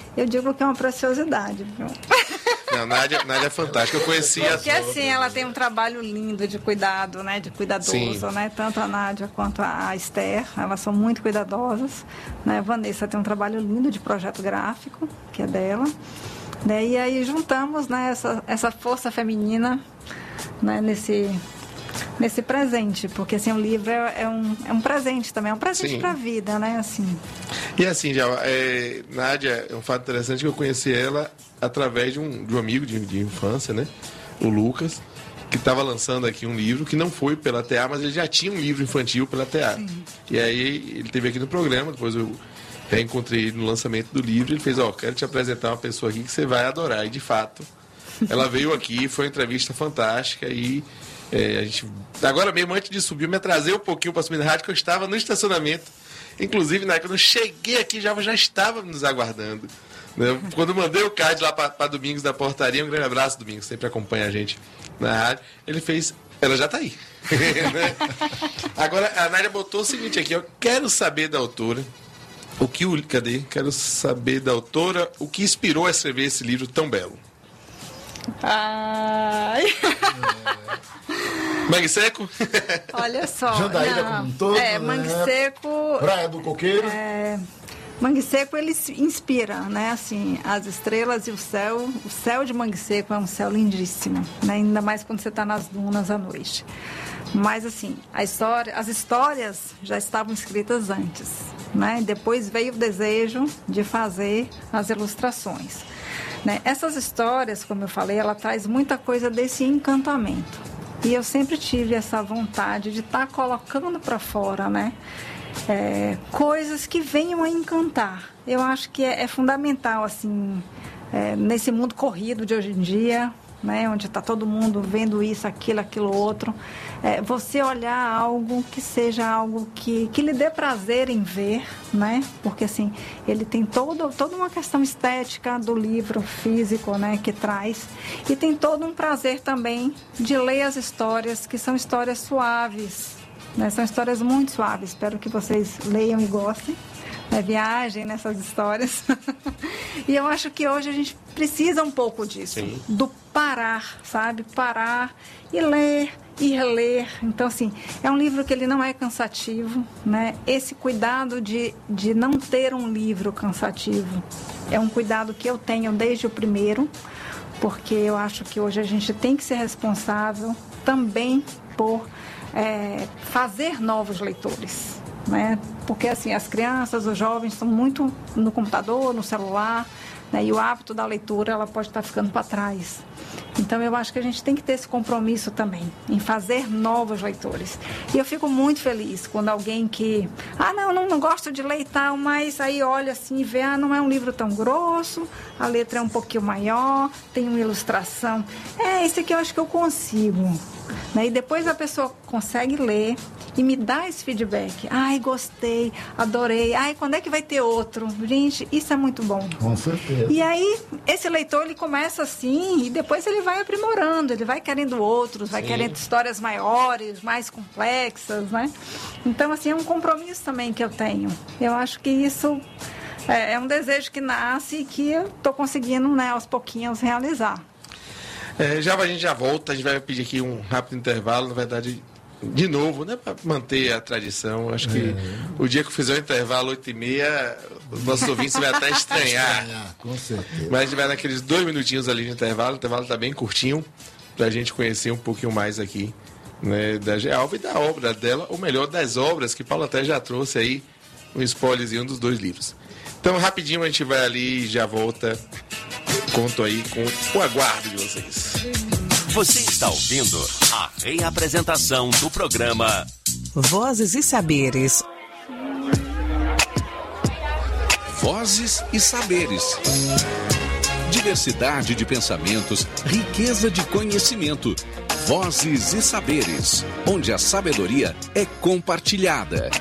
eu digo que é uma preciosidade, viu? Não, Nádia, Nádia é fantástica, eu conhecia... Porque assim, ela tem um trabalho lindo de cuidado, né, de cuidadoso, Sim. né, tanto a Nádia quanto a Esther, elas são muito cuidadosas, né, a Vanessa tem um trabalho lindo de projeto gráfico, que é dela, né, e aí juntamos, né, essa, essa força feminina, né, nesse... nesse presente, porque assim, o livro é, é, um, é um presente também, é um presente para a vida, né, assim. E assim, já, é, Nádia, é um fato interessante que eu conheci ela através de um, de um amigo de, de infância, né, o Lucas, que estava lançando aqui um livro, que não foi pela T A, mas ele já tinha um livro infantil pela T A. Sim. E aí ele esteve aqui no programa, depois eu reencontrei ele no lançamento do livro, e ele fez, ó, oh, quero te apresentar uma pessoa aqui que você vai adorar, e de fato, ela veio aqui, foi uma entrevista fantástica, e É, a gente, agora mesmo, antes de subir, eu me atrasei um pouquinho para subir na rádio, que eu estava no estacionamento. Inclusive, né, quando eu cheguei aqui, já, já estava nos aguardando. Né? Quando eu mandei o card lá para Domingos da Portaria, um grande abraço, Domingos, sempre acompanha a gente na rádio. Ele fez, ela já está aí. Né? Agora, a Nádia botou o seguinte aqui, eu quero saber da autora, o que o, cadê? Quero saber da autora o que inspirou a escrever esse livro tão belo. Ai... Mangue Seco? Olha só. Jandaíra como um todo, É, Mangue né? Seco... Praia do Coqueiro. É, Mangue Seco, ele inspira, né? Assim, as estrelas e o céu. O céu de Mangue Seco é um céu lindíssimo, né? Ainda mais quando você está nas dunas à noite. Mas, assim, a história, as histórias já estavam escritas antes, né? Depois veio o desejo de fazer as ilustrações. Né? Essas histórias, como eu falei, ela traz muita coisa desse encantamento. E eu sempre tive essa vontade de estar tá colocando para fora, né? É, coisas que venham a encantar. Eu acho que é, é fundamental, assim, é, nesse mundo corrido de hoje em dia, né? Onde está todo mundo vendo isso, aquilo, aquilo outro. É, você olhar algo que seja algo que, que lhe dê prazer em ver, né? Porque, assim, ele tem todo, toda uma questão estética do livro físico, né? Que traz. E tem todo um prazer também de ler as histórias, que são histórias suaves, né? São histórias muito suaves. Espero que vocês leiam e gostem. Né, viagem nessas histórias. E eu acho que hoje a gente precisa um pouco disso. Sim. Do parar, sabe? Parar e ler e reler. Então, assim, é um livro que ele não é cansativo, né? Esse cuidado de, de não ter um livro cansativo é um cuidado que eu tenho desde o primeiro, porque eu acho que hoje a gente tem que ser responsável também por é, fazer novos leitores. Né? Porque assim, as crianças, os jovens estão muito no computador, no celular, né? E o hábito da leitura ela pode estar ficando para trás. Então eu acho que a gente tem que ter esse compromisso também em fazer novos leitores. E eu fico muito feliz quando alguém que ah não, não, não gosto de ler e tal, mas aí olha assim e vê, ah, não é um livro tão grosso, a letra é um pouquinho maior, tem uma ilustração, é, esse aqui eu acho que eu consigo, né? E depois a pessoa consegue ler e me dá esse feedback. Ai, gostei, adorei. Ai, quando é que vai ter outro? Gente, isso é muito bom. Com certeza. E aí, esse leitor, ele começa assim e depois ele vai aprimorando, ele vai querendo outros, vai Sim. querendo histórias maiores, mais complexas, né? Então, assim, é um compromisso também que eu tenho. Eu acho que isso é, é um desejo que nasce e que eu estou conseguindo, né, aos pouquinhos realizar. É, já a gente já volta, a gente vai pedir aqui um rápido intervalo, na verdade... De novo, né, para manter a tradição. Acho que é. o dia que eu fizer o intervalo oito e meia, os nossos ouvintes vão até estranhar. estranhar. Com certeza. Mas a gente vai naqueles dois minutinhos ali de intervalo. O intervalo está bem curtinho, para a gente conhecer um pouquinho mais aqui, né, da Gealva e da obra dela, ou melhor, das obras que Paulo até já trouxe aí um spoilerzinho dos dois livros. Então, rapidinho, a gente vai ali e já volta. Conto aí com o aguardo de vocês. Você está ouvindo a reapresentação do programa Vozes e Saberes. Vozes e Saberes. Diversidade de pensamentos, riqueza de conhecimento. Vozes e Saberes, onde a sabedoria é compartilhada.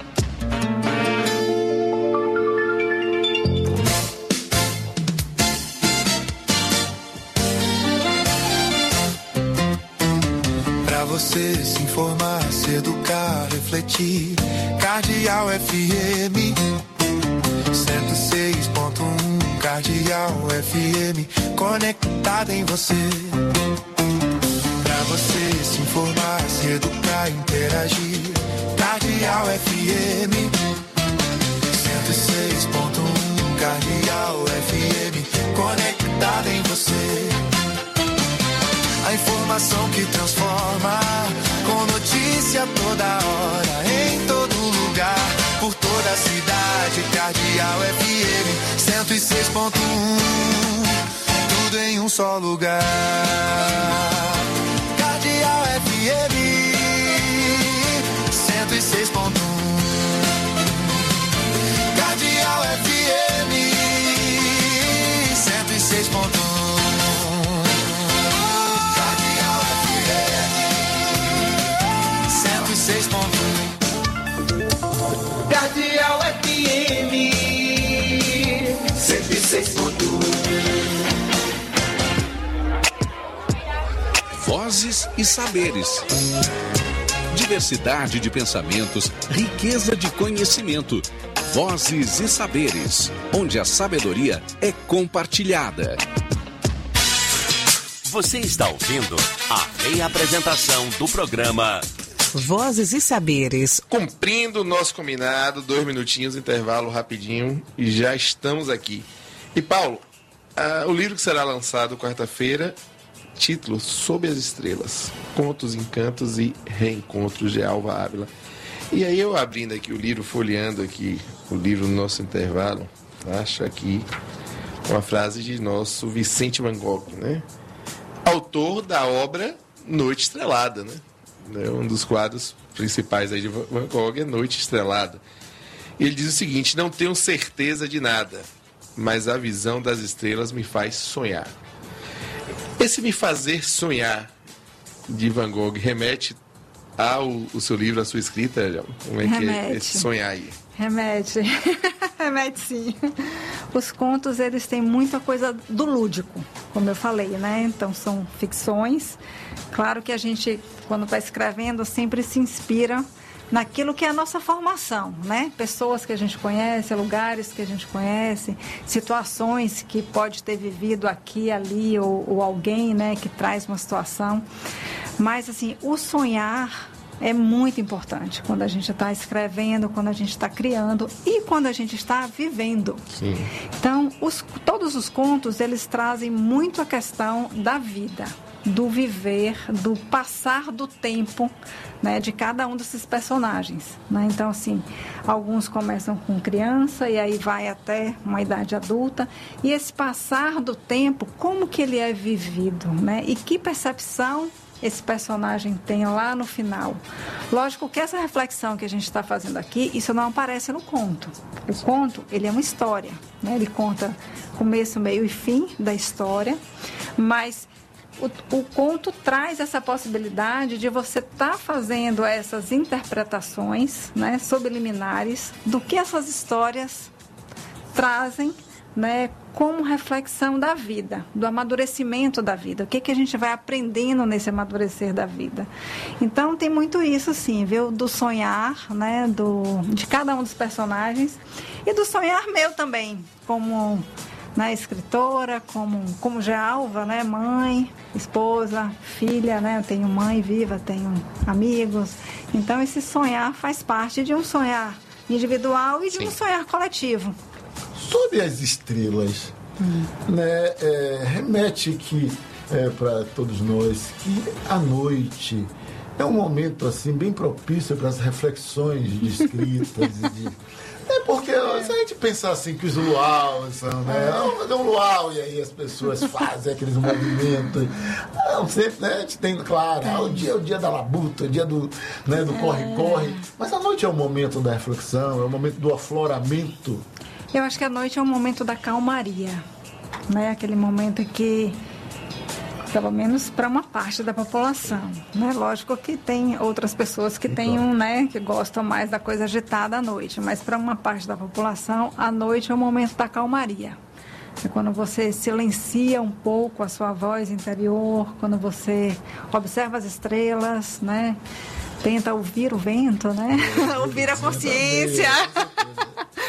Você se informar, se educar, refletir. Cardeal F M cento e seis ponto um Cardeal F M, conectada em você. Pra você se informar, se educar, interagir. Cardeal F M cento e seis ponto um, Cardeal F M, conectada em você. A informação que transforma, com notícia toda hora, em todo lugar, por toda a cidade. Cardeal F M cento e seis ponto um, tudo em um só lugar. Cardeal F M cento e seis ponto um, Cardeal F M cento e seis ponto um. Cardeal F M cento e seis ponto um. Vozes e saberes. Diversidade de pensamentos, riqueza de conhecimento. Vozes e saberes, onde a sabedoria é compartilhada. Você está ouvindo a reapresentação do programa Vozes e Saberes. Cumprindo o nosso combinado, dois minutinhos, intervalo rapidinho e já estamos aqui. E Paulo, uh, o livro que será lançado quarta-feira, título Sob as Estrelas, Contos, Encantos e Reencontros de Alva Ávila. E aí eu abrindo aqui o livro, folheando aqui o livro no nosso intervalo, acho aqui uma frase de nosso Vicente Van Gogh, né? Autor da obra Noite Estrelada, né? Um dos quadros principais aí de Van Gogh é Noite Estrelada. E ele diz o seguinte: não tenho certeza de nada, mas a visão das estrelas me faz sonhar. Esse me fazer sonhar de Van Gogh remete ao o seu livro, a sua escrita? Como é que remete. É esse sonhar aí? Remete. Remete sim. Os contos, eles têm muita coisa do lúdico, como eu falei, né? Então são ficções. Claro que a gente, quando está escrevendo, sempre se inspira naquilo que é a nossa formação, né? Pessoas que a gente conhece, lugares que a gente conhece, situações que pode ter vivido aqui, ali, ou, ou alguém, né, que traz uma situação. Mas, assim, o sonhar é muito importante quando a gente está escrevendo, quando a gente está criando e quando a gente está vivendo. Sim. Então, os, todos os contos, eles trazem muito a questão da vida, do viver, do passar do tempo, né, de cada um desses personagens, né? Então, assim, alguns começam com criança e aí vai até uma idade adulta, e esse passar do tempo, como que ele é vivido, né? E que percepção esse personagem tem lá no final. Lógico que essa reflexão que a gente está fazendo aqui, isso não aparece no conto. O conto, ele é uma história, né? Ele conta começo, meio e fim da história, mas O, o conto traz essa possibilidade de você estar tá fazendo essas interpretações, né, subliminares do que essas histórias trazem, né, como reflexão da vida, do amadurecimento da vida. O que, que a gente vai aprendendo nesse amadurecer da vida. Então, tem muito isso, sim, viu? Do sonhar, né, do, de cada um dos personagens e do sonhar meu também, como... né, escritora, como, como Gealva, né, mãe, esposa, filha, né, eu tenho mãe viva, tenho amigos. Então, esse sonhar faz parte de um sonhar individual e de Sim. um sonhar coletivo. Sob as estrelas, hum. né, é, remete que, é, para todos nós, que a noite é um momento assim, bem propício para as reflexões de escritas e de... É porque é. se a gente pensar assim que os luaus são, né? Vamos fazer um luau e aí as pessoas fazem aqueles movimentos. Não, sempre, né? A gente tem, claro, ah, o dia é o dia da labuta, o dia do né, do corre-corre. É. Mas a noite é o momento da reflexão, é o momento do afloramento. Eu acho que a noite é o momento da calmaria, né? Aquele momento que, pelo menos para uma parte da população, né? Lógico que tem outras pessoas que têm um, né, que gostam mais da coisa agitada à noite, mas para uma parte da população, a noite é o momento da calmaria. É quando você silencia um pouco a sua voz interior, quando você observa as estrelas, né? Tenta ouvir o vento, né? Ouvir a consciência.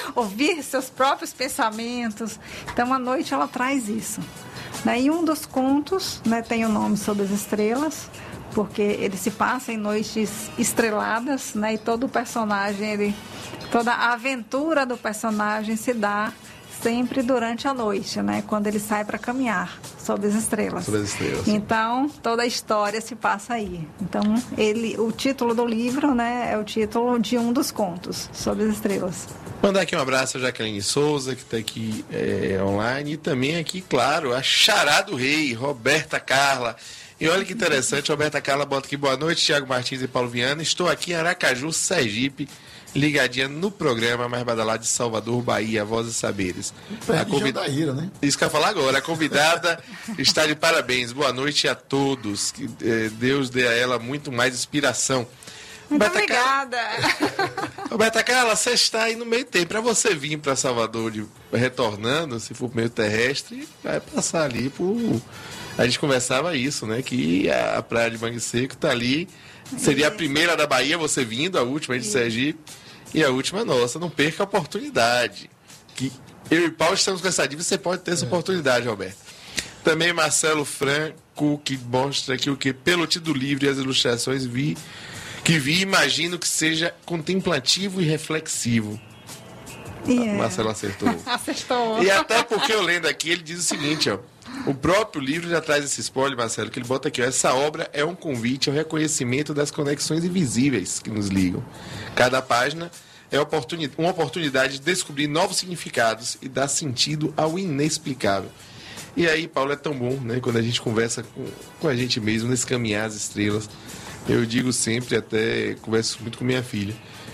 ouvir seus próprios pensamentos. Então, a noite ela traz isso. Né? E um dos contos, né, tem o nome Sob as Estrelas, porque ele se passa em noites estreladas, né? E todo o personagem, ele, toda a aventura do personagem se dá sempre durante a noite, né? Quando ele sai para caminhar sob as estrelas. Sob as estrelas. Então, toda a história se passa aí. Então, ele, o título do livro, né, é o título de um dos contos, Sob as Estrelas. Mandar aqui um abraço a Jaqueline Souza, que está aqui é, online, e também aqui, claro, a Xará do Rei, Roberta Carla. E olha que interessante, Roberta Carla bota aqui, boa noite, Tiago Martins e Paulo Viana. Estou aqui em Aracaju, Sergipe, ligadinha no programa mais badalado de Salvador, Bahia, Vozes e Saberes. A convid... Jandaíra, né? Isso que eu ia falar agora. A convidada está de parabéns. Boa noite a todos. Que eh, Deus dê a ela muito mais inspiração. Muito Roberta obrigada. Carla... Roberta Carla, você está aí no meio tempo. Para você vir para Salvador de... retornando, se for meio terrestre, vai passar ali por... A gente conversava isso, né? Que a, a praia de Mangue Seco está ali. Seria a primeira da Bahia, você vindo, a última de Sergipe. E a última nossa, não perca a oportunidade. Que eu e Paulo estamos com essa dívida, você pode ter essa é. oportunidade, Roberto. Também Marcelo Franco, que mostra aqui o que, pelo título livre e as ilustrações, vi, que vi imagino que seja contemplativo e reflexivo. Yeah. Marcelo acertou. Acertou. E até porque eu lendo aqui, ele diz o seguinte, ó. O próprio livro já traz esse spoiler, Marcelo, que ele bota aqui, ó, essa obra é um convite ao reconhecimento das conexões invisíveis que nos ligam. Cada página é oportuni- uma oportunidade de descobrir novos significados e dar sentido ao inexplicável. E aí, Paulo, é tão bom, né, quando a gente conversa com, com a gente mesmo, nesse caminhar as estrelas. Eu digo sempre, até converso muito com minha filha,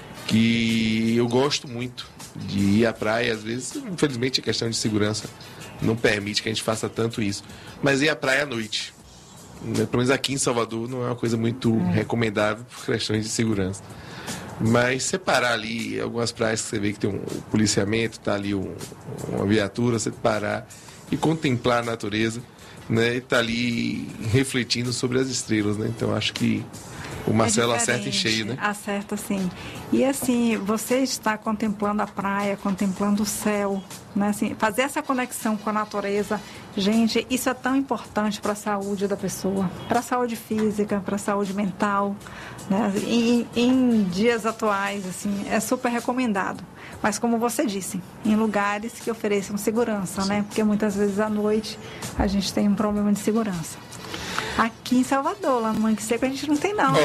que eu gosto muito de ir à praia, às vezes, infelizmente, a questão de segurança não permite que a gente faça tanto isso. Mas ir à praia à noite, né? Pelo menos aqui em Salvador, não é uma coisa muito é. recomendável por questões de segurança. Mas separar ali algumas praias que você vê que tem um, um policiamento, tá ali um, uma viatura, você parar e contemplar a natureza, né? E tá ali refletindo sobre as estrelas, né? Então acho que o Marcelo é acerta em cheio, né? Acerta, sim. E assim, você está contemplando a praia, contemplando o céu, né? Assim, fazer essa conexão com a natureza, gente, isso é tão importante para a saúde da pessoa, para a saúde física, para a saúde mental, né? Em, em dias atuais, assim, é super recomendado. Mas como você disse, em lugares que ofereçam segurança, sim, né? Porque muitas vezes à noite a gente tem um problema de segurança. Aqui em Salvador, lá no Mangue Seco, a gente não tem, não.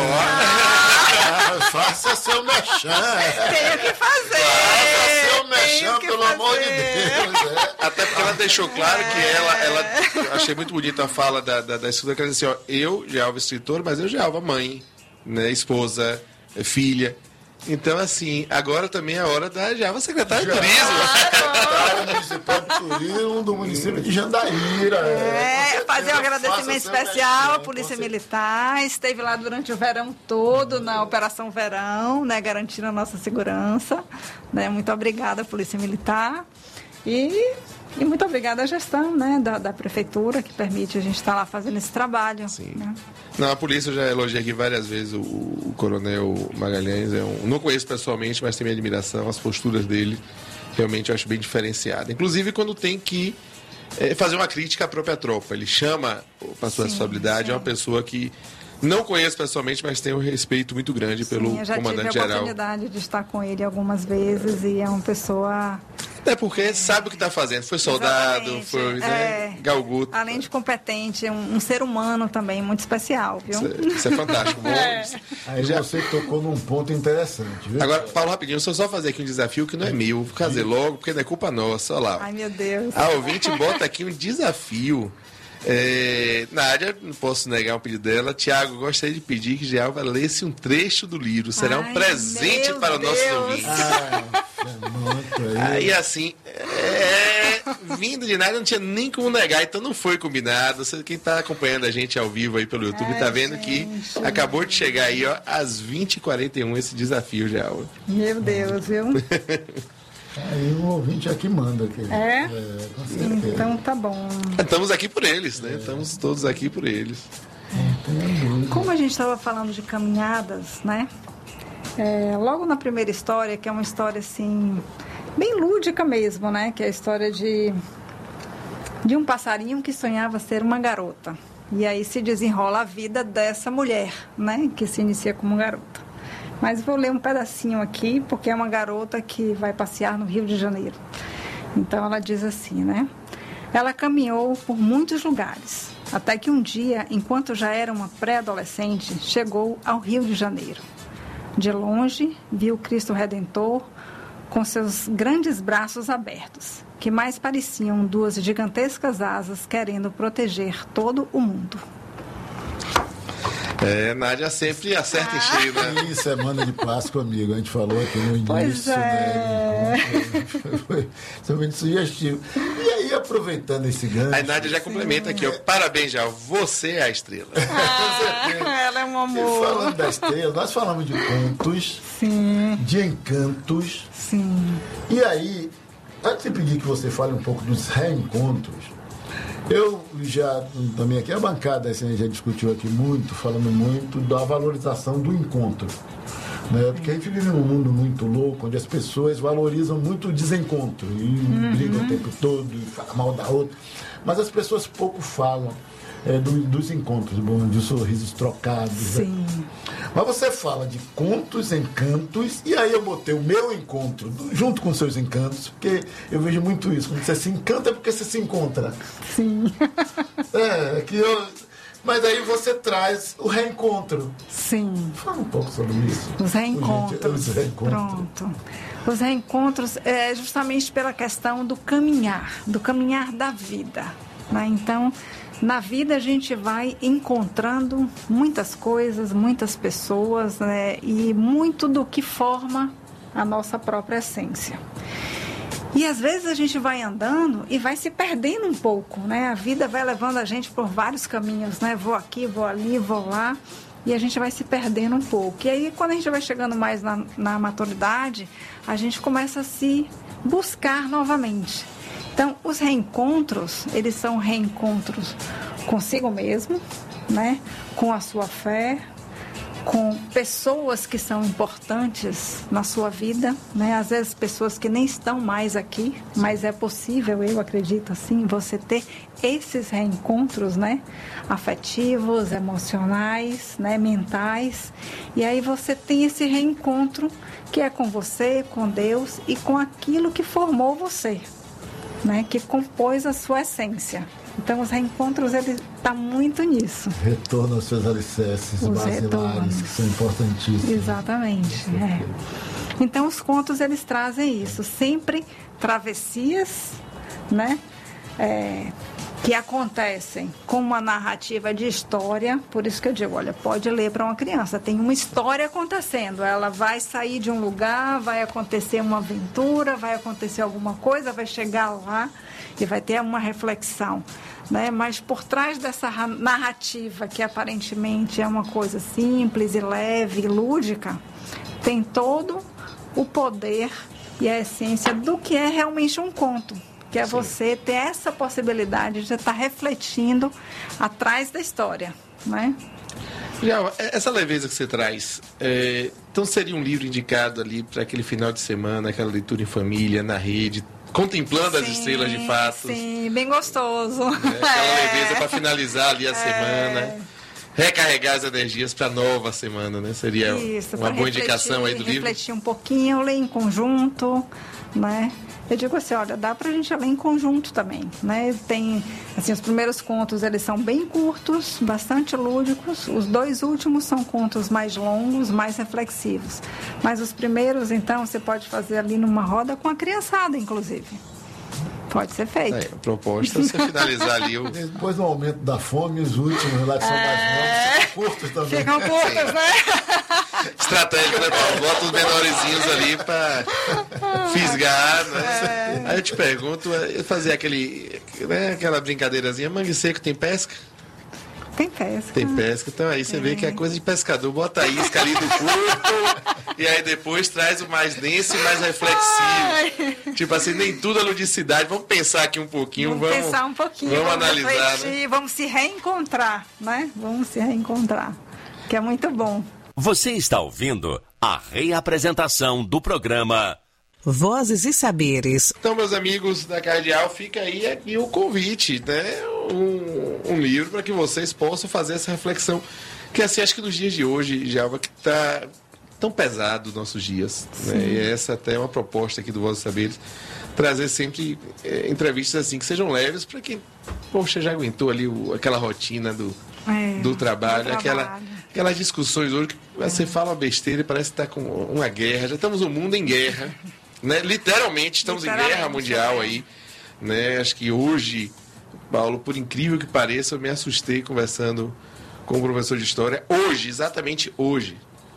Oh, faça seu mexão. Tenho que fazer. Faça seu mexão, pelo fazer. amor de Deus. É. Até porque ela deixou claro é. que ela, ela... Eu achei muito bonita a fala da, da, da escritora, que ela disse assim, ó, eu, Jalva, escritora, mas eu, Jalva, mãe, né, esposa, filha. Então, assim, agora também é a hora da Jalva, secretária de Turismo. Secretária Municipal de Turismo do município de Jandaíra. É, é fazer um agradecimento especial à Polícia Militar. Esteve lá durante o verão todo, na Operação Verão, né, garantindo a nossa segurança. Né, muito obrigada, Polícia Militar. E... E muito obrigada à gestão, né, da, da prefeitura, que permite a gente estar lá fazendo esse trabalho. Sim. Né? Não, a polícia, eu já elogiei aqui várias vezes o, o coronel Magalhães. É um, não conheço pessoalmente, mas tenho minha admiração. As posturas dele realmente eu acho bem diferenciadas. Inclusive quando tem que é, fazer uma crítica à própria tropa. Ele chama para sua responsabilidade, sim. É uma pessoa que não conheço pessoalmente, mas tenho um respeito muito grande sim, pelo eu já comandante-geral. tive a oportunidade de estar com ele algumas vezes e é uma pessoa... É porque é. sabe o que está fazendo. Foi soldado, exatamente. Foi né, é. galguto. Além de competente, um, um ser humano também muito especial, viu? Isso é, isso é fantástico. Bom, é. Aí já... você tocou num ponto interessante, viu? Agora, Paulo, rapidinho, deixa eu só fazer aqui um desafio que não é meu. Vou fazer logo, porque não é culpa nossa. Olha lá. Ai, meu Deus. A ouvinte bota aqui um desafio. É, Nádia, não posso negar o pedido dela. Tiago, gostaria de pedir que Jalva lesse um trecho do livro. Será Ai, um presente para os nossos ouvintes. Ah, aí. aí, assim, é, vindo de Nádia, não tinha nem como negar, então não foi combinado. Quem está acompanhando a gente ao vivo aí pelo YouTube está vendo gente. que acabou de chegar aí, ó, às vinte e quarenta e um, esse desafio, Jalva. Meu Deus, viu? Aí o ouvinte aqui manda. Aqui. É? é então tá bom. Estamos aqui por eles, né? É. Estamos todos aqui por eles. Como a gente estava falando de caminhadas, né? É, logo na primeira história, que é uma história assim bem lúdica mesmo, né? Que é a história de, de um passarinho que sonhava ser uma garota. E aí se desenrola a vida dessa mulher, né? Que se inicia como garota. Mas vou ler um pedacinho aqui, porque é uma garota que vai passear no Rio de Janeiro. Então ela diz assim, né? Ela caminhou por muitos lugares, até que um dia, enquanto já era uma pré-adolescente, chegou ao Rio de Janeiro. De longe, viu Cristo Redentor com seus grandes braços abertos, que mais pareciam duas gigantescas asas querendo proteger todo o mundo. É, Nádia sempre acerta ah. em cheio, né? Isso, semana de Páscoa, amigo. A gente falou aqui no início, pois é. né? Foi somente sugestivo. E aí, aproveitando esse gancho... A Nádia já sim. complementa aqui, ó. Parabéns, já. Você é a estrela. Ah, ela é um amor. E falando da estrela, nós falamos de contos, sim. de encantos. Sim. E aí, antes de pedir que você fale um pouco dos reencontros, eu já, também aqui, a bancada, assim, a gente já discutiu aqui muito, falando muito da valorização do encontro. Né? Porque a gente vive num mundo muito louco, onde as pessoas valorizam muito o desencontro, e uhum. brigam o tempo todo, e falam mal da outra. Mas as pessoas pouco falam é, do, dos encontros, bom, de sorrisos trocados. Sim. Né? Mas você fala de contos, encantos, e aí eu botei o meu encontro junto com seus encantos, porque eu vejo muito isso. Quando você se encanta é porque você se encontra. Sim. É, que eu... Mas aí você traz o reencontro. Sim. Fala um pouco sobre isso. Os reencontros. Os reencontros. Pronto. Os reencontros é justamente pela questão do caminhar, do caminhar da vida. Né? Então, na vida a gente vai encontrando muitas coisas, muitas pessoas, né? E muito do que forma a nossa própria essência. E às vezes a gente vai andando e vai se perdendo um pouco, né? A vida vai levando a gente por vários caminhos, né? Vou aqui, vou ali, vou lá, e a gente vai se perdendo um pouco. E aí, quando a gente vai chegando mais na, na maturidade, a gente começa a se buscar novamente. Então, os reencontros, eles são reencontros consigo mesmo, né? Com a sua fé, com pessoas que são importantes na sua vida, né? Às vezes pessoas que nem estão mais aqui, mas é possível, eu acredito assim, você ter esses reencontros, né? Afetivos, emocionais, né? Mentais, e aí você tem esse reencontro que é com você, com Deus e com aquilo que formou você, né? Que compôs a sua essência. Então, os reencontros, ele está muito nisso. Retorno aos seus alicerces os basilares, retornos. Que são importantíssimos. Exatamente. É. Então, os contos, eles trazem isso. Sempre travessias, né? É, que acontecem com uma narrativa de história. Por isso que eu digo, olha, pode ler para uma criança. Tem uma história acontecendo. Ela vai sair de um lugar, vai acontecer uma aventura, vai acontecer alguma coisa, vai chegar lá e vai ter uma reflexão, né? Mas por trás dessa narrativa, que aparentemente é uma coisa simples e leve e lúdica, tem todo o poder e a essência do que é realmente um conto, que é Sim. você ter essa possibilidade de estar refletindo atrás da história, né? Já, essa leveza que você traz, é, então seria um livro indicado ali para aquele final de semana, aquela leitura em família, na rede, contemplando sim, as estrelas de fato. Sim, bem gostoso. É, aquela é. leveza para finalizar ali a é. semana. Recarregar as energias para a nova semana, né? Seria Isso, uma boa indicação aí do livro. Refletir um pouquinho, ler em conjunto, né? Eu digo assim, olha, dá pra gente ler em conjunto também, né? Tem, assim, os primeiros contos, eles são bem curtos, bastante lúdicos. Os dois últimos são contos mais longos, mais reflexivos. Mas os primeiros, então, você pode fazer ali numa roda com a criançada, inclusive. Pode ser feito. É, a proposta é você finalizar ali o... Depois do aumento da fome, os últimos lá que são mais longos, ficam curtos também. Ficam curtos, né? Estratégico, né, Paulo? Bota os menorzinhos ali pra fisgar, né? É. Aí eu te pergunto, eu fazer aquele, né, aquela brincadeirazinha, mangue seco tem pesca? Tem pesca. Tem pesca, então aí você é. vê que é coisa de pescador, bota a isca ali do corpo e aí depois traz o mais denso e mais reflexivo. Ai. Tipo assim, nem tudo é ludicidade. Vamos pensar aqui um pouquinho. Vamos, vamos pensar um pouquinho. Vamos, vamos analisar. Refletir, né? Vamos se reencontrar, né? Vamos se reencontrar, que é muito bom. Você está ouvindo a reapresentação do programa Vozes e Saberes. Então, meus amigos da Cardeal, fica aí aqui o convite, né? Um, um livro para que vocês possam fazer essa reflexão. Que assim, acho que nos dias de hoje, Djalma, que está tão pesado nos nossos dias. Né? E essa até é uma proposta aqui do Vozes e Saberes, trazer sempre é, entrevistas assim que sejam leves para quem, poxa, já aguentou ali o, aquela rotina do, é, do trabalho, do aquela, trabalho. Aquelas discussões hoje que você é. fala uma besteira e parece que está com uma guerra. Já estamos no mundo em guerra. Né? Literalmente estamos Literalmente, em guerra mundial é. aí, né? Acho que hoje, Paulo, por incrível que pareça, eu me assustei conversando com o professor de história. Hoje, exatamente hoje,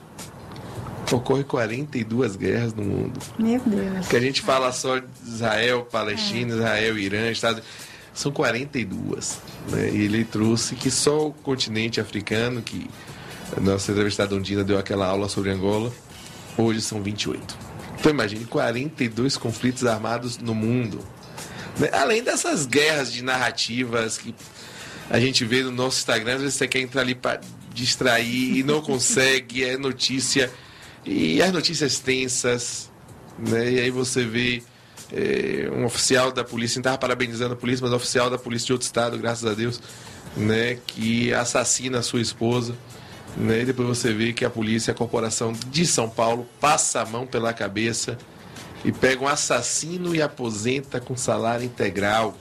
ocorre quarenta e duas guerras no mundo. Meu Deus. Que a gente fala só de Israel, Palestina, é. Israel, Irã, Estados Unidos. São quarenta e duas. Né? E ele trouxe que só o continente africano, que a nossa entrevistada Ondina deu aquela aula sobre Angola, hoje são vinte e oito. Então imagine, quarenta e dois conflitos armados no mundo. Né? Além dessas guerras de narrativas que a gente vê no nosso Instagram, às vezes você quer entrar ali para distrair e não consegue, é notícia, e as notícias tensas, né? E aí você vê é, um oficial da polícia, não estava parabenizando a polícia, mas um oficial da polícia de outro estado, graças a Deus, né? Que assassina a sua esposa. Né? E depois você vê que a polícia, a corporação de São Paulo, passa a mão pela cabeça e pega um assassino e aposenta com salário integral.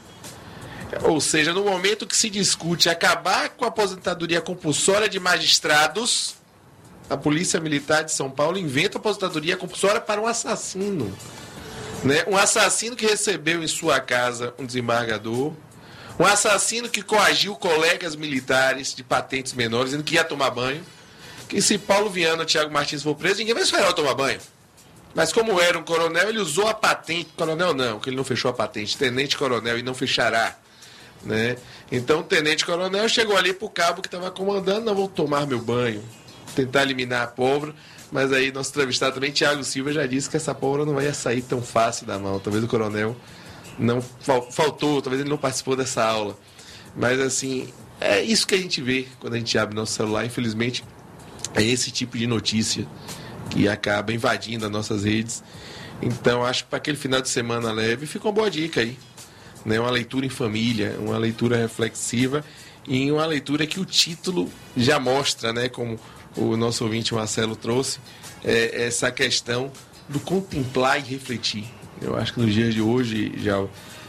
Ou seja, no momento que se discute acabar com a aposentadoria compulsória de magistrados, a Polícia Militar de São Paulo inventa a aposentadoria compulsória para um assassino. Né? Um assassino que recebeu em sua casa um desembargador, um assassino que coagiu colegas militares de patentes menores, dizendo que ia tomar banho. Que se Paulo Viana ou Thiago Martins for preso, ninguém vai esperar tomar banho. Mas como era um coronel, ele usou a patente. Coronel não, porque ele não fechou a patente. Tenente coronel e não fechará. Né? Então o tenente coronel chegou ali para o cabo que estava comandando, não vou tomar meu banho, tentar eliminar a pólvora. Mas aí nosso entrevistado também, Thiago Silva, já disse que essa pólvora não ia sair tão fácil da mão. Talvez o coronel não faltou, talvez ele não participou dessa aula. Mas assim, é isso que a gente vê quando a gente abre nosso celular. Infelizmente, é esse tipo de notícia que acaba invadindo as nossas redes. Então, acho que para aquele final de semana leve, fica uma boa dica aí. Né? Uma leitura em família, uma leitura reflexiva e uma leitura que o título já mostra, né? Como o nosso ouvinte Marcelo trouxe, é, essa questão do contemplar e refletir. Eu acho que nos dias de hoje, já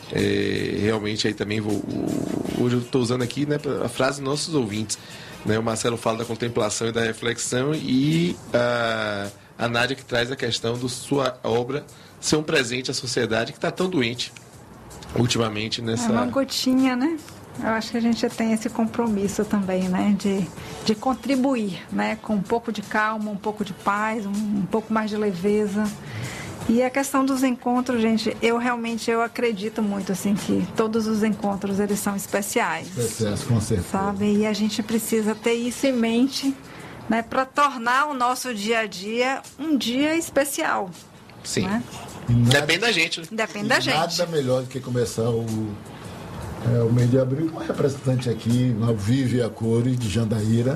é, realmente aí também vou. Hoje eu estou usando aqui, né, a frase dos nossos ouvintes. Né, o Marcelo fala da contemplação e da reflexão e a, a Nádia que traz a questão da sua obra ser um presente à sociedade que está tão doente ultimamente nessa. É uma gotinha, né? Eu acho que a gente tem esse compromisso também, né? De, de contribuir, né? Com um pouco de calma, um pouco de paz, um, um pouco mais de leveza. E a questão dos encontros, gente, eu realmente eu acredito muito, assim, que todos os encontros, eles são especiais. Especiais, com certeza. Sabe? E a gente precisa ter isso em mente, né? Para tornar o nosso dia a dia um dia especial. Sim. Né? Nada, Depende da gente. Né? Depende da gente. Nada melhor do que começar o, é, o mês de abril com uma representante aqui, uma Vive a Cores, de Jandaíra,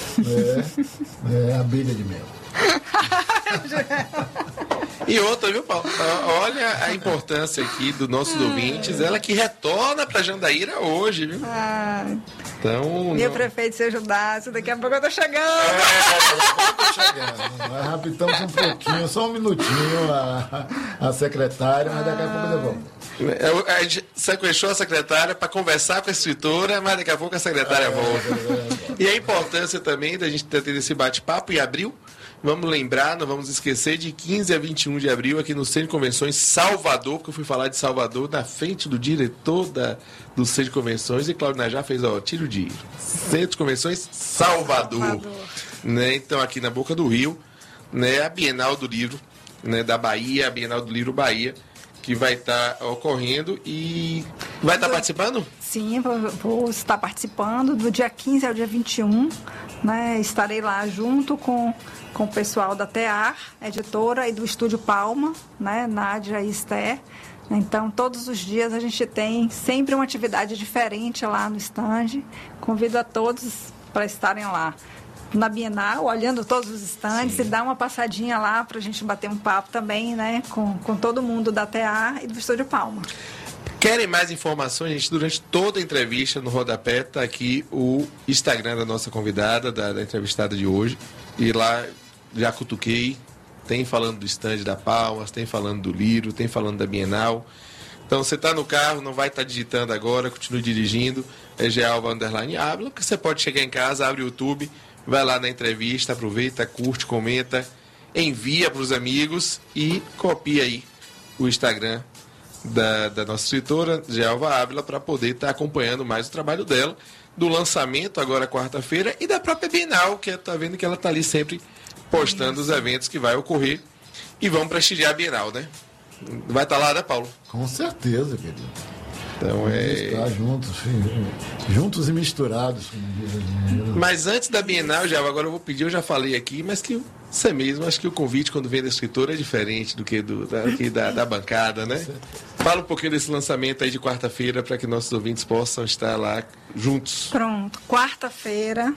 é, é abelha de mel. E outra, viu, Paulo? Olha a importância aqui dos nossos ouvintes, ela que retorna para Jandaíra hoje, viu? Ah, então, meu não... prefeito, se ajudasse, daqui a pouco eu tô chegando. É, eu tô chegando. Nós rapidamos um pouquinho, só um minutinho a, a secretária, mas daqui a pouco eu volto. A gente sequestrou a secretária para conversar com a escritora, mas daqui a pouco a secretária é, volta. É, é, é. E a importância também da gente ter esse bate-papo em abril. Vamos lembrar, não vamos esquecer, de quinze a vinte e um de abril, aqui no Centro de Convenções Salvador, porque eu fui falar de Salvador, na frente do diretor da, do Centro de Convenções, e Cláudio Najá fez, ó, tiro de Centro de Convenções Salvador. Salvador. Né? Então, aqui na Boca do Rio, né, a Bienal do Livro, né, da Bahia, a Bienal do Livro Bahia, que vai estar tá ocorrendo e vai estar tá participando? Sim, vou, vou estar participando do dia quinze ao dia vinte e um, né, estarei lá junto com, com o pessoal da Tear, editora, e do Estúdio Palma, né, Nádia e Esther. Então, todos os dias a gente tem sempre uma atividade diferente lá no stand. Convido a todos para estarem lá na Bienal, olhando todos os estandes. Sim. E dar uma passadinha lá para a gente bater um papo também, né, com, com todo mundo da T A e do Estúdio Palma. Querem mais informações, gente? Durante toda a entrevista no rodapé está aqui o Instagram da nossa convidada, da, da entrevistada de hoje. E lá já cutuquei, tem falando do stand da Palmas, tem falando do Liro, tem falando da Bienal. Então você está no carro, não vai estar tá digitando agora, continue dirigindo, é Gealva Underline Ávila, porque você pode chegar em casa, abre o YouTube, vai lá na entrevista, aproveita, curte, comenta, envia para os amigos e copia aí o Instagram da, da nossa escritora, Gealva Ávila, para poder estar tá acompanhando mais o trabalho dela, do lançamento agora quarta-feira e da própria Bienal, que está vendo que ela está ali sempre postando os eventos que vai ocorrer e vão prestigiar a Bienal, né? Vai estar tá lá, né, Paulo? Com certeza, querido. Então é... Estar juntos, filho. Juntos e misturados. Mas antes da Bienal, já agora eu vou pedir, eu já falei aqui, mas que você mesmo, acho que o convite quando vem da escritora é diferente do que do, da, aqui da, da bancada, né? Fala um pouquinho desse lançamento aí de quarta-feira para que nossos ouvintes possam estar lá juntos. Pronto, quarta-feira,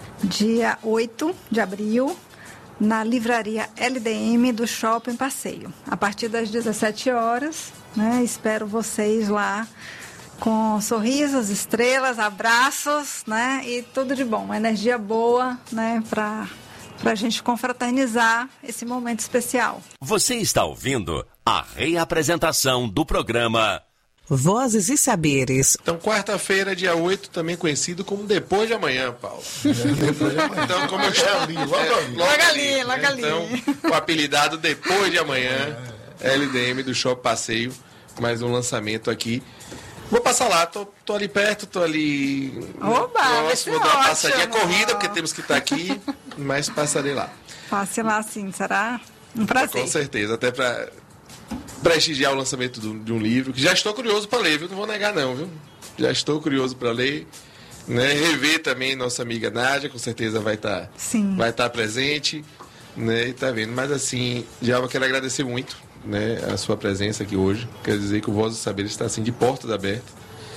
dia oito de abril, na livraria L D M do Shopping Passeio. A partir das dezessete horas, né? Espero vocês lá com sorrisos, estrelas, abraços, né? E tudo de bom, uma energia boa, né? Para para a gente confraternizar esse momento especial. Você está ouvindo a reapresentação do programa Vozes e Saberes. Então, quarta-feira, dia oito, também conhecido como Depois de Amanhã, Paulo. É, depois de amanhã. Então, como eu chamo ali, logo ali. Logo ali, logo ali. Então, o apelidado Depois de Amanhã, L D M do Shopping Passeio, mais um lançamento aqui. Vou passar lá, tô, tô ali perto, tô ali Oba, próximo, vou dar uma passadinha corrida, porque temos que estar aqui, mas passarei lá. Passe lá sim, será um prazer. Com certeza, até para prestigiar o lançamento do, de um livro, que já estou curioso para ler, viu? Não vou negar não, viu? Já estou curioso para ler, né? Rever também nossa amiga Nádia, com certeza vai estar vai estar presente, né? E tá vendo, mas assim, já eu quero agradecer muito, né, a sua presença aqui hoje. Quer dizer que o Voz do Saber está assim de portas abertas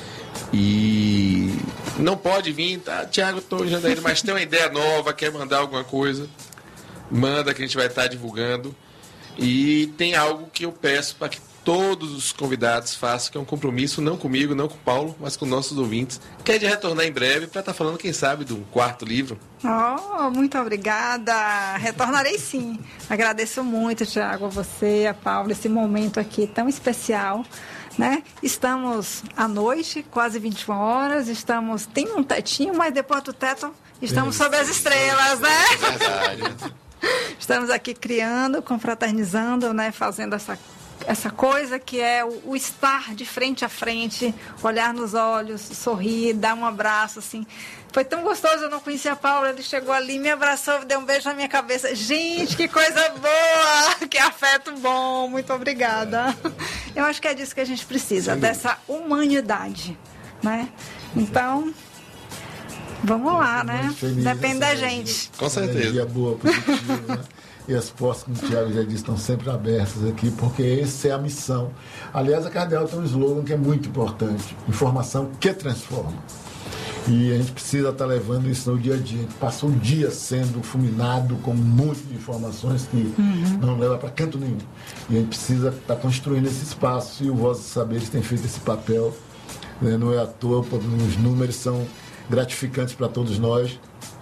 e não pode vir, tá, Tiago, estou em Jandaíra, mas tem uma ideia nova, quer mandar alguma coisa, manda que a gente vai estar divulgando. E tem algo que eu peço para que todos os convidados façam, que é um compromisso, não comigo, não com o Paulo, mas com nossos ouvintes, que é de retornar em breve para estar falando, quem sabe, de um quarto livro. Oh, muito obrigada. Retornarei sim. Agradeço muito, Tiago, a você, a Paula, esse momento aqui tão especial, né? Estamos à noite, quase vinte e uma horas, estamos, tem um tetinho, mas depois do teto estamos sob as estrelas, né? É verdade. Estamos aqui criando, confraternizando, né? Fazendo essa essa coisa que é o, o estar de frente a frente, olhar nos olhos, sorrir, dar um abraço, assim. Foi tão gostoso, eu não conhecia a Paula, ele chegou ali, me abraçou, deu um beijo na minha cabeça. Gente, que coisa boa, que afeto bom, muito obrigada. Eu acho que é disso que a gente precisa, dessa humanidade, né? Então, vamos lá, né? Depende da gente. Com certeza. Energia boa, positiva, né? E as portas, como o Tiago já disse, estão sempre abertas aqui, porque essa é a missão. Aliás, a Cardeal tem um slogan que é muito importante: informação que transforma. E a gente precisa estar levando isso no dia a dia. A gente passa o dia sendo fulminado com um monte de informações que uhum. não leva para canto nenhum. E a gente precisa estar construindo esse espaço, e o Voz dos Saberes tem feito esse papel, né? Não é à toa, os números são gratificantes para todos nós.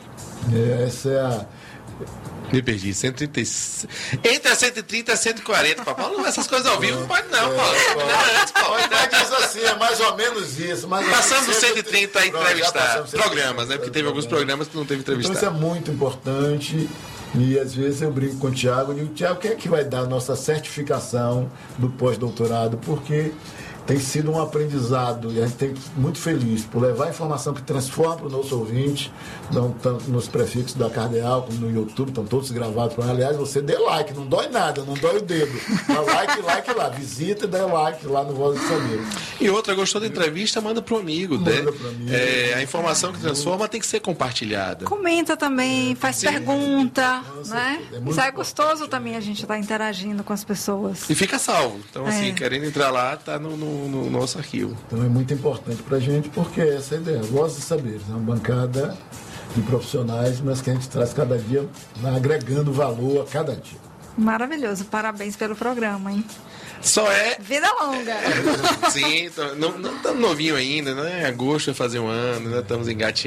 É, essa é a... Me perdi, cento e trinta. Entre a cento e trinta e a cento e quarenta, Paulo. Não, essas coisas ao vivo não pode não, Paulo. Não, antes, Paulo. Diz assim, é mais ou menos isso. Mais passamos dos cento e trinta a entrevistar programas, né? Porque teve alguns programas que não teve entrevista. Então isso é muito importante. E às vezes eu brinco com o Tiago, e digo, Tiago, quem é que vai dar a nossa certificação do pós-doutorado? Porque tem sido um aprendizado e a gente tem muito feliz por levar a informação que transforma para o nosso ouvinte, não tanto nos prefixos da Cardeal como no YouTube, estão todos gravados. Aliás, você dê like, não dói nada, não dói o dedo. Dá like, like lá, visita e dá like lá no Voz do Saber. E outra, gostou da entrevista, manda pro amigo. Manda né? pro amigo. É, a informação que transforma tem que ser compartilhada. Comenta também, faz Sim. pergunta, né? É Isso é gostoso também a gente estar tá interagindo com as pessoas. E fica salvo. Então, É. assim, querendo entrar lá, tá no, no, no nosso arquivo. Então é muito importante para a gente, porque essa é a ideia. Voz dos Saberes, é uma bancada de profissionais, mas que a gente traz cada dia agregando valor a cada dia. Maravilhoso, parabéns pelo programa, hein? Só é... Vida longa! Sim, tô, não estamos novinho ainda, né? Agosto vai fazer um ano, né? Estamos engateando.